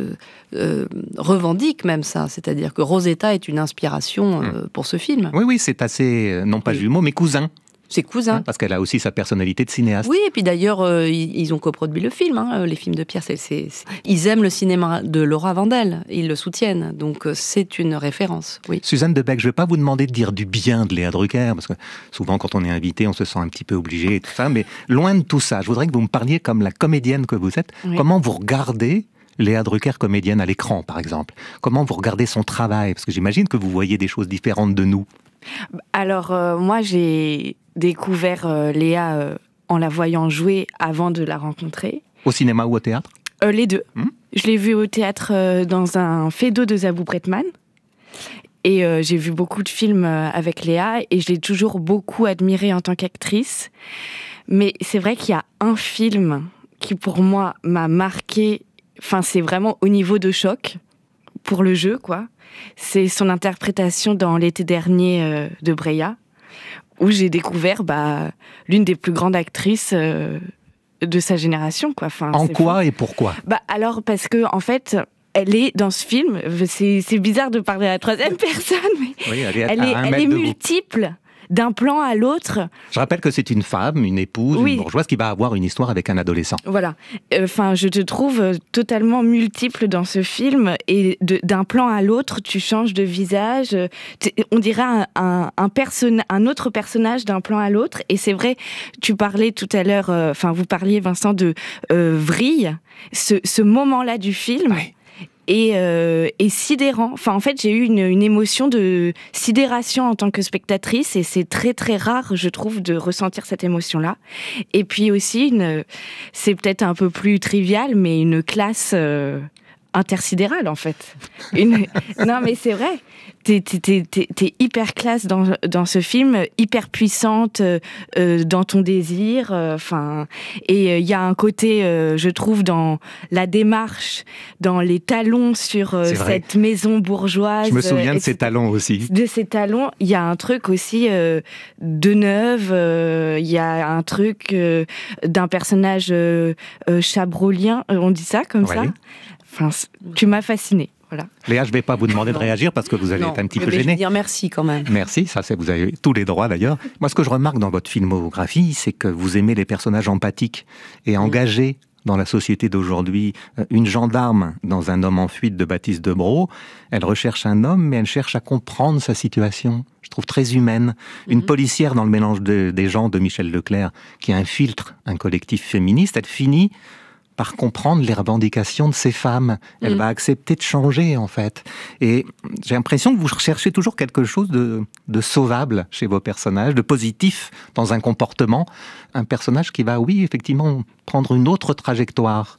revendique même ça, c'est-à-dire que Rosetta est une inspiration pour ce film. Oui, c'est assez, non pas jumeaux, mais cousins. C'est cousin. Parce qu'elle a aussi sa personnalité de cinéaste. Oui, et puis d'ailleurs, ils ont coproduit le film, les films de Pierre. Ils aiment le cinéma de Laura Vandel, ils le soutiennent, donc c'est une référence. Oui. Suzanne Debec, je ne vais pas vous demander de dire du bien de Léa Drucker, parce que souvent quand on est invité, on se sent un petit peu obligé et tout ça, mais loin de tout ça, je voudrais que vous me parliez comme la comédienne que vous êtes. Oui. Comment vous regardez Léa Drucker, comédienne à l'écran, par exemple? Comment vous regardez son travail? Parce que j'imagine que vous voyez des choses différentes de nous. Alors, moi, j'ai découvert Léa en la voyant jouer avant de la rencontrer. Au cinéma ou au théâtre? Les deux. Je l'ai vue au théâtre dans un Feydeau de Zabou Bretman. Et j'ai vu beaucoup de films avec Léa et je l'ai toujours beaucoup admirée en tant qu'actrice. Mais c'est vrai qu'il y a un film qui, pour moi, m'a marqué. Enfin, c'est vraiment au niveau de choc pour le jeu, quoi. C'est son interprétation dans L'été dernier de Breya, où j'ai découvert l'une des plus grandes actrices de sa génération, quoi. Enfin, en quoi fou. Et pourquoi? Alors, parce que, en fait, elle est dans ce film, c'est bizarre de parler à la troisième personne, mais oui, elle est multiple. D'un plan à l'autre. Je rappelle que c'est une femme, une épouse, une bourgeoise qui va avoir une histoire avec un adolescent. Voilà. Je te trouve totalement multiple dans ce film et d'un plan à l'autre, tu changes de visage. On dirait un autre personnage d'un plan à l'autre. Et c'est vrai, tu parlais tout à l'heure, vous parliez, Vincent, de vrille. Ce moment-là du film... Ouais. Et sidérant. Enfin, en fait, j'ai eu une émotion de sidération en tant que spectatrice et c'est très, très rare, je trouve, de ressentir cette émotion-là. Et puis aussi, c'est peut-être un peu plus trivial, mais une classe intersidérale, en fait. Non, mais c'est vrai. T'es hyper classe dans ce film, hyper puissante dans ton désir. Et il y a un côté, je trouve, dans la démarche, dans les talons sur cette maison bourgeoise. Je me souviens de ces talons aussi. De ces talons, il y a un truc aussi de neuve. Il y a un truc d'un personnage chabrolien. On dit ça comme ça. Enfin, tu m'as fascinée. Voilà. Léa, je ne vais pas vous demander de réagir parce que vous allez être un petit peu gênée. Je vais dire merci quand même. Merci, vous avez tous les droits d'ailleurs. Moi, ce que je remarque dans votre filmographie, c'est que vous aimez les personnages empathiques et engagés dans la société d'aujourd'hui. Une gendarme dans Un homme en fuite de Baptiste Debrow, elle recherche un homme, mais elle cherche à comprendre sa situation. Je trouve très humaine. Une policière dans Le mélange des gens de Michel Leclerc, qui infiltre un collectif féministe, elle finit par comprendre les revendications de ces femmes. Elle va accepter de changer, en fait. Et j'ai l'impression que vous recherchez toujours quelque chose de sauvable chez vos personnages, de positif dans un comportement. Un personnage qui va, oui, effectivement, prendre une autre trajectoire.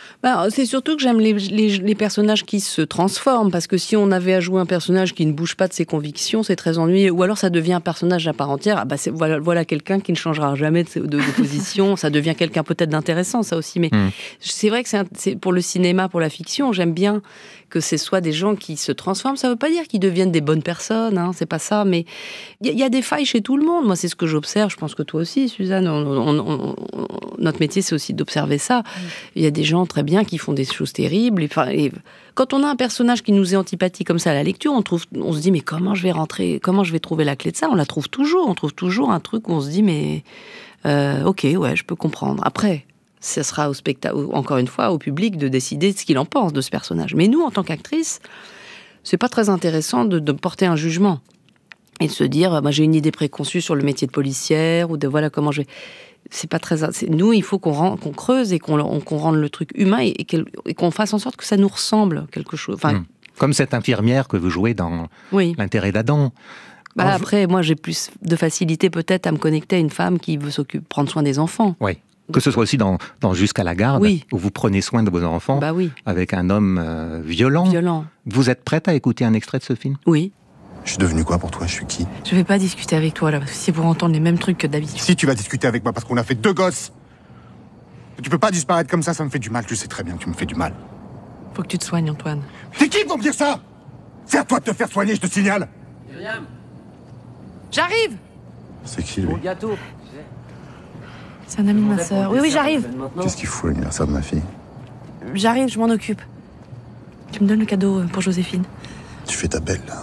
C'est surtout que j'aime les personnages qui se transforment, parce que si on avait à jouer un personnage qui ne bouge pas de ses convictions, c'est très ennuyeux. Ou alors ça devient un personnage à part entière. Voilà quelqu'un qui ne changera jamais de position. Ça devient quelqu'un peut-être d'intéressant, ça aussi. Mais c'est vrai que c'est pour le cinéma, pour la fiction, j'aime bien que ce soit des gens qui se transforment. Ça ne veut pas dire qu'ils deviennent des bonnes personnes, hein, c'est pas ça. Mais il y a des failles chez tout le monde. Moi, c'est ce que j'observe. Je pense que toi aussi, Suzanne. Notre métier, c'est aussi d'observer ça. Il y a des gens très bien qui font des choses terribles. Et quand on a un personnage qui nous est antipathique comme ça à la lecture, on se dit mais comment je vais trouver la clé de ça? On la trouve toujours. On trouve toujours un truc où on se dit mais ok, ouais, je peux comprendre. Après, ça sera au spectacle, encore une fois, au public de décider ce qu'il en pense de ce personnage. Mais nous, en tant qu'actrice, c'est pas très intéressant de porter un jugement et de se dire j'ai une idée préconçue sur le métier de policière ou de voilà comment je vais. C'est pas très. Nous, il faut qu'on creuse et qu'on rende le truc humain et qu'on fasse en sorte que ça nous ressemble quelque chose. Enfin, comme cette infirmière que vous jouez dans L'intérêt d'Adam. Après, moi, j'ai plus de facilité peut-être à me connecter à une femme qui veut prendre soin des enfants. Oui. Que ce soit aussi dans Jusqu'à la garde, où vous prenez soin de vos enfants avec un homme violent. Vous êtes prête à écouter un extrait de ce film? Oui. Je suis devenu quoi pour toi? Je suis qui? Je vais pas discuter avec toi là, parce que c'est pour entendre les mêmes trucs que d'habitude. Si tu vas discuter avec moi parce qu'on a fait 2 gosses. Tu peux pas disparaître comme ça me fait du mal. Tu sais très bien que tu me fais du mal. Faut que tu te soignes, Antoine. C'est qui pour me dire ça? C'est à toi de te faire soigner, je te signale. Myriam, j'arrive. C'est qui lui? Mon gâteau. C'est un ami de ma sœur. Oui, j'arrive. Qu'est-ce qu'il fout à l'anniversaire de ma fille? J'arrive, je m'en occupe. Tu me donnes le cadeau pour Joséphine. Tu fais ta belle, là.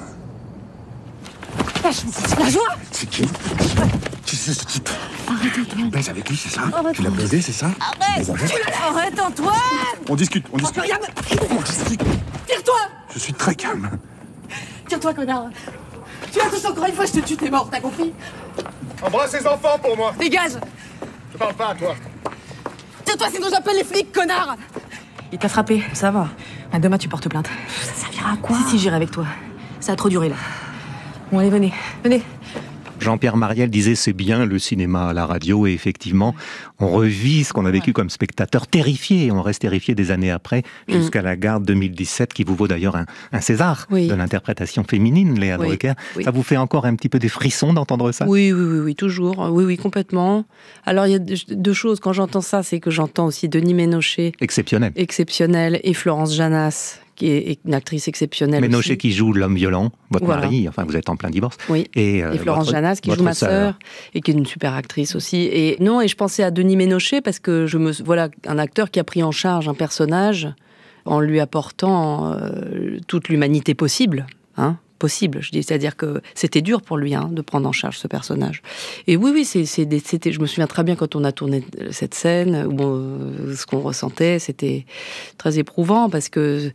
La joie. C'est qui? Qui c'est ce type? Arrête, Antoine. Tu baises avec lui, c'est ça? Arrête. Tu l'as baisé, c'est ça? Arrête. Arrête, Antoine. On discute. On discute. Tire-toi. Je suis très calme. Tire-toi, connard. Tu la touches encore une fois, je te tue, t'es mort, t'as compris? Embrasse les enfants pour moi. Dégage. Je parle pas à toi. Tire-toi, sinon j'appelle les flics, connard. Il t'a frappé, ça va. Demain, tu portes plainte. Ça servira à quoi? Si, j'irai avec toi. Ça a trop duré, là. Bon, allez, venez. Jean-Pierre Mariel disait c'est bien le cinéma à la radio, et effectivement, on revit ce qu'on a vécu comme spectateur, terrifié, et on reste terrifié des années après, Jusqu'à la garde 2017, qui vous vaut d'ailleurs un César de l'interprétation féminine, Léa Drucker. Ça vous fait encore un petit peu des frissons d'entendre ça? Oui, toujours. Oui, complètement. Alors, il y a 2 choses. Quand j'entends ça, c'est que j'entends aussi Denis Ménochet. Exceptionnel. Et Florence Janas, qui est une actrice exceptionnelle. Ménochet qui joue l'homme violent, votre mari, enfin vous êtes en plein divorce. Oui. Et Florence Janas qui joue ma sœur et qui est une super actrice aussi. Et je pensais à Denis Ménochet parce que voilà un acteur qui a pris en charge un personnage en lui apportant toute l'humanité possible, possible. Je dis, c'est-à-dire que c'était dur pour lui de prendre en charge ce personnage. Et oui, c'était. Je me souviens très bien quand on a tourné cette scène, ce qu'on ressentait, c'était très éprouvant parce que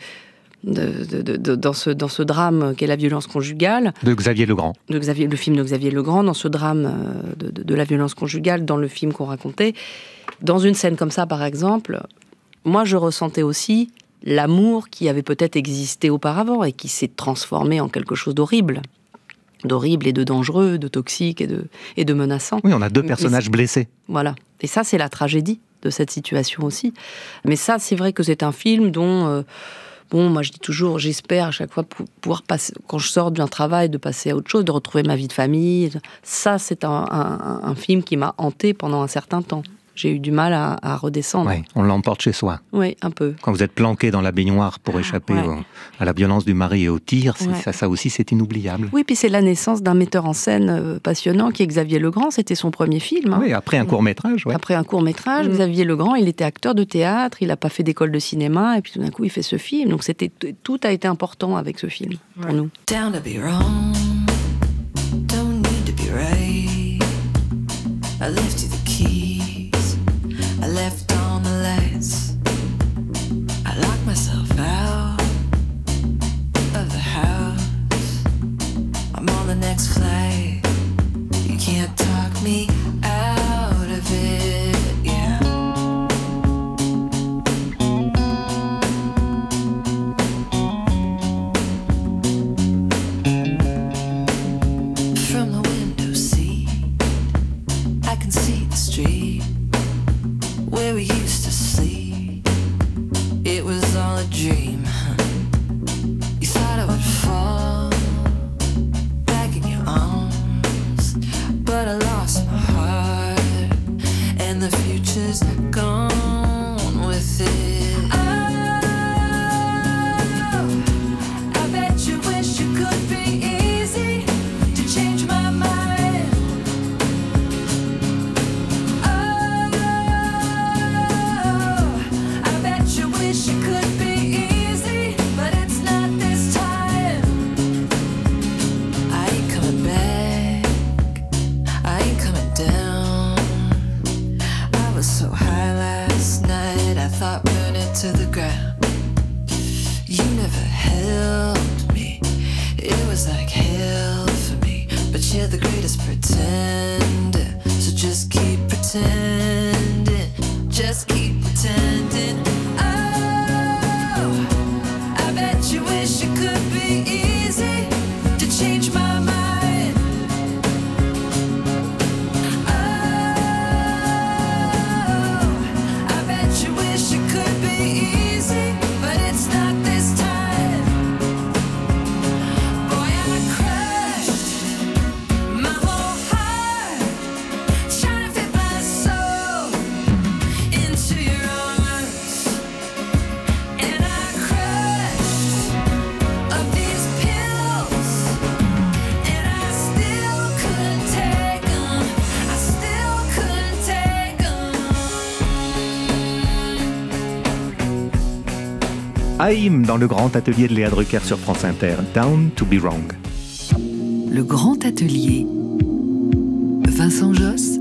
dans ce drame qu'est la violence conjugale. De Xavier Legrand. Le film de Xavier Legrand, dans ce drame de la violence conjugale, dans le film qu'on racontait. Dans une scène comme ça, par exemple, moi, je ressentais aussi l'amour qui avait peut-être existé auparavant et qui s'est transformé en quelque chose d'horrible et de dangereux, de toxique et de menaçant. Oui, on a 2 personnages blessés. Voilà. Et ça, c'est la tragédie de cette situation aussi. Mais ça, c'est vrai que c'est un film dont... moi, je dis toujours, j'espère à chaque fois pouvoir passer, quand je sors d'un travail, de passer à autre chose, de retrouver ma vie de famille. Ça, c'est un film qui m'a hantée pendant un certain temps. J'ai eu du mal à redescendre. Oui, on l'emporte chez soi. Oui, un peu. Quand vous êtes planqué dans la baignoire pour échapper à la violence du mari et au tir, ça aussi, c'est inoubliable. Oui, puis c'est la naissance d'un metteur en scène passionnant qui est Xavier Legrand. C'était son premier film. Oui, après un court-métrage. Après un court-métrage, Xavier Legrand, il était acteur de théâtre, il n'a pas fait d'école de cinéma, et puis tout d'un coup, il fait ce film. Donc tout a été important avec ce film, pour nous. Down to be wrong, don't need to be right. I left you the keys, I left on the lights. I locked myself out of the house. I'm on the next flight. You can't talk me out of it, yeah. From the window seat, I can see all a dream. You thought I would fall back in your arms, but I lost my heart, and the future's gone with it. I bet you wish it could be easy to change my mind. I bet you wish it could be easy, but it's not this time. I ain't coming back, I ain't coming down. I was so high last night, I thought burning to the ground. You never helped me, it was like hell for me. But you're the greatest pretender, so just keep pretending, just keep pretending. Oh, I bet you wish it could be easy to change my mind. Oh, I bet you wish it could be easy, but it's not this time. Boy, I crushed my whole heart, trying to fit my soul into your arms, and I crushed up these pills, and I still couldn't take them. I still couldn't take them. Haïm dans le grand atelier de Léa Drucker sur France Inter. Down to be wrong. Le grand atelier. Vincent Josse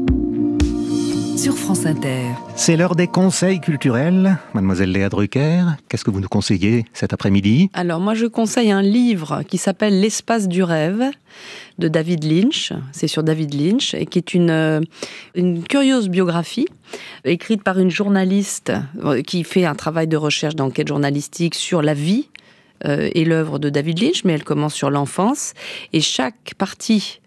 sur France Inter. C'est l'heure des conseils culturels. Mademoiselle Léa Drucker, qu'est-ce que vous nous conseillez cet après-midi ? Alors moi je conseille un livre qui s'appelle L'espace du rêve de David Lynch. C'est sur David Lynch et qui est une curieuse biographie écrite par une journaliste qui fait un travail de recherche d'enquête journalistique sur la vie et l'œuvre de David Lynch, mais elle commence sur l'enfance et chaque partie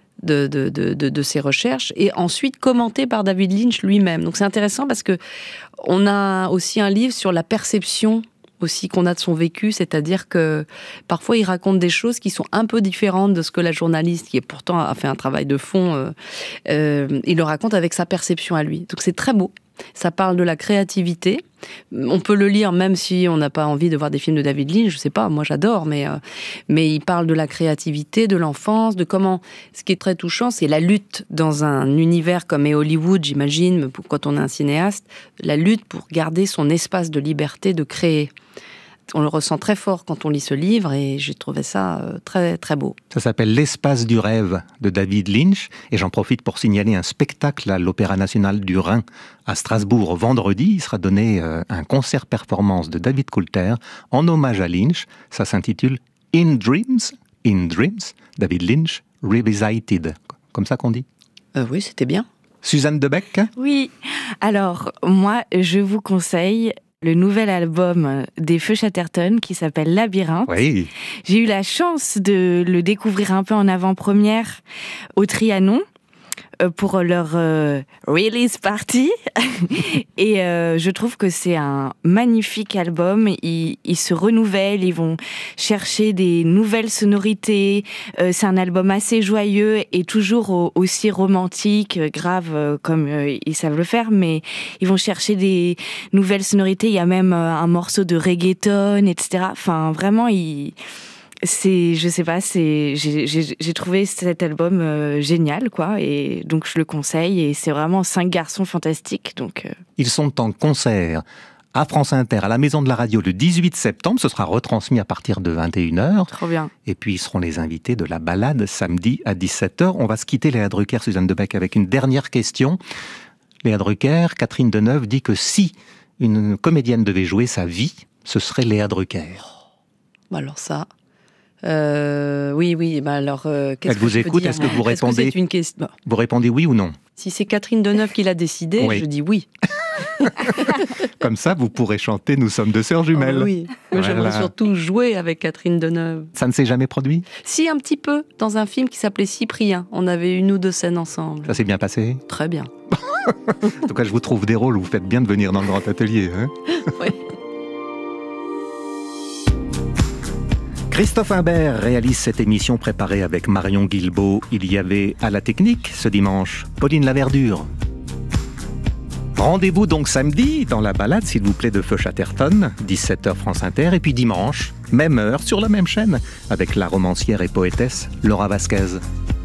de ses recherches et ensuite commentée par David Lynch lui-même. Donc c'est intéressant parce que on a aussi un livre sur la perception aussi qu'on a de son vécu, c'est-à-dire que parfois il raconte des choses qui sont un peu différentes de ce que la journaliste, qui pourtant a fait un travail de fond, il le raconte avec sa perception à lui. Donc c'est très beau. Ça parle de la créativité. On peut le lire même si on n'a pas envie de voir des films de David Lynch, je sais pas, moi j'adore, mais il parle de la créativité, de l'enfance, de comment... Ce qui est très touchant, c'est la lutte dans un univers comme est Hollywood, j'imagine, quand on est un cinéaste, la lutte pour garder son espace de liberté de créer. On le ressent très fort quand on lit ce livre et j'ai trouvé ça très, très beau. Ça s'appelle L'espace du rêve de David Lynch et j'en profite pour signaler un spectacle à l'Opéra National du Rhin à Strasbourg vendredi. Il sera donné un concert-performance de David Coulter en hommage à Lynch. Ça s'intitule In Dreams, David Lynch Revisited. Comme ça qu'on dit ? Oui, c'était bien. Suzanne Debec ? Oui, alors moi je vous conseille le nouvel album des Feux Chatterton qui s'appelle Labyrinthe. Oui. J'ai eu la chance de le découvrir un peu en avant-première au Trianon pour leur release party et je trouve que c'est un magnifique album. Ils se renouvellent, ils vont chercher des nouvelles sonorités. C'est un album assez joyeux et toujours aussi romantique, grave comme ils savent le faire, mais ils vont chercher des nouvelles sonorités. Il y a même un morceau de reggaeton, etc. Enfin, vraiment, j'ai trouvé cet album génial, quoi, et donc je le conseille, et c'est vraiment 5 garçons fantastiques, donc... Ils sont en concert à France Inter, à la Maison de la Radio, le 18 septembre, ce sera retransmis à partir de 21h. Trop bien. Et puis ils seront les invités de la balade samedi à 17h. On va se quitter, Léa Drucker, Suzanne Debec, avec une dernière question. Léa Drucker, Catherine Deneuve dit que si une comédienne devait jouer sa vie, ce serait Léa Drucker. Bah alors ça... oui, bah alors... qu'est-ce Elle vous écoute, est-ce que vous répondez... Est-ce que c'est une question... Vous répondez oui ou non? Si c'est Catherine Deneuve qui l'a décidé, oui. Je dis oui. Comme ça, vous pourrez chanter « Nous sommes deux sœurs jumelles ». Oui, mais j'aimerais surtout jouer avec Catherine Deneuve. Ça ne s'est jamais produit? Si, un petit peu, dans un film qui s'appelait Cyprien. On avait 1 ou 2 scènes ensemble. Ça s'est bien passé? Très bien. En tout cas, je vous trouve des rôles, vous faites bien de venir dans le grand atelier. Hein. Oui. Christophe Imbert réalise cette émission préparée avec Marion Guilbault. Il y avait à la technique ce dimanche Pauline Laverdure. Rendez-vous donc samedi dans la balade, s'il vous plaît, de Feu Chatterton, 17h France Inter, et puis dimanche, même heure, sur la même chaîne, avec la romancière et poétesse Laura Vasquez.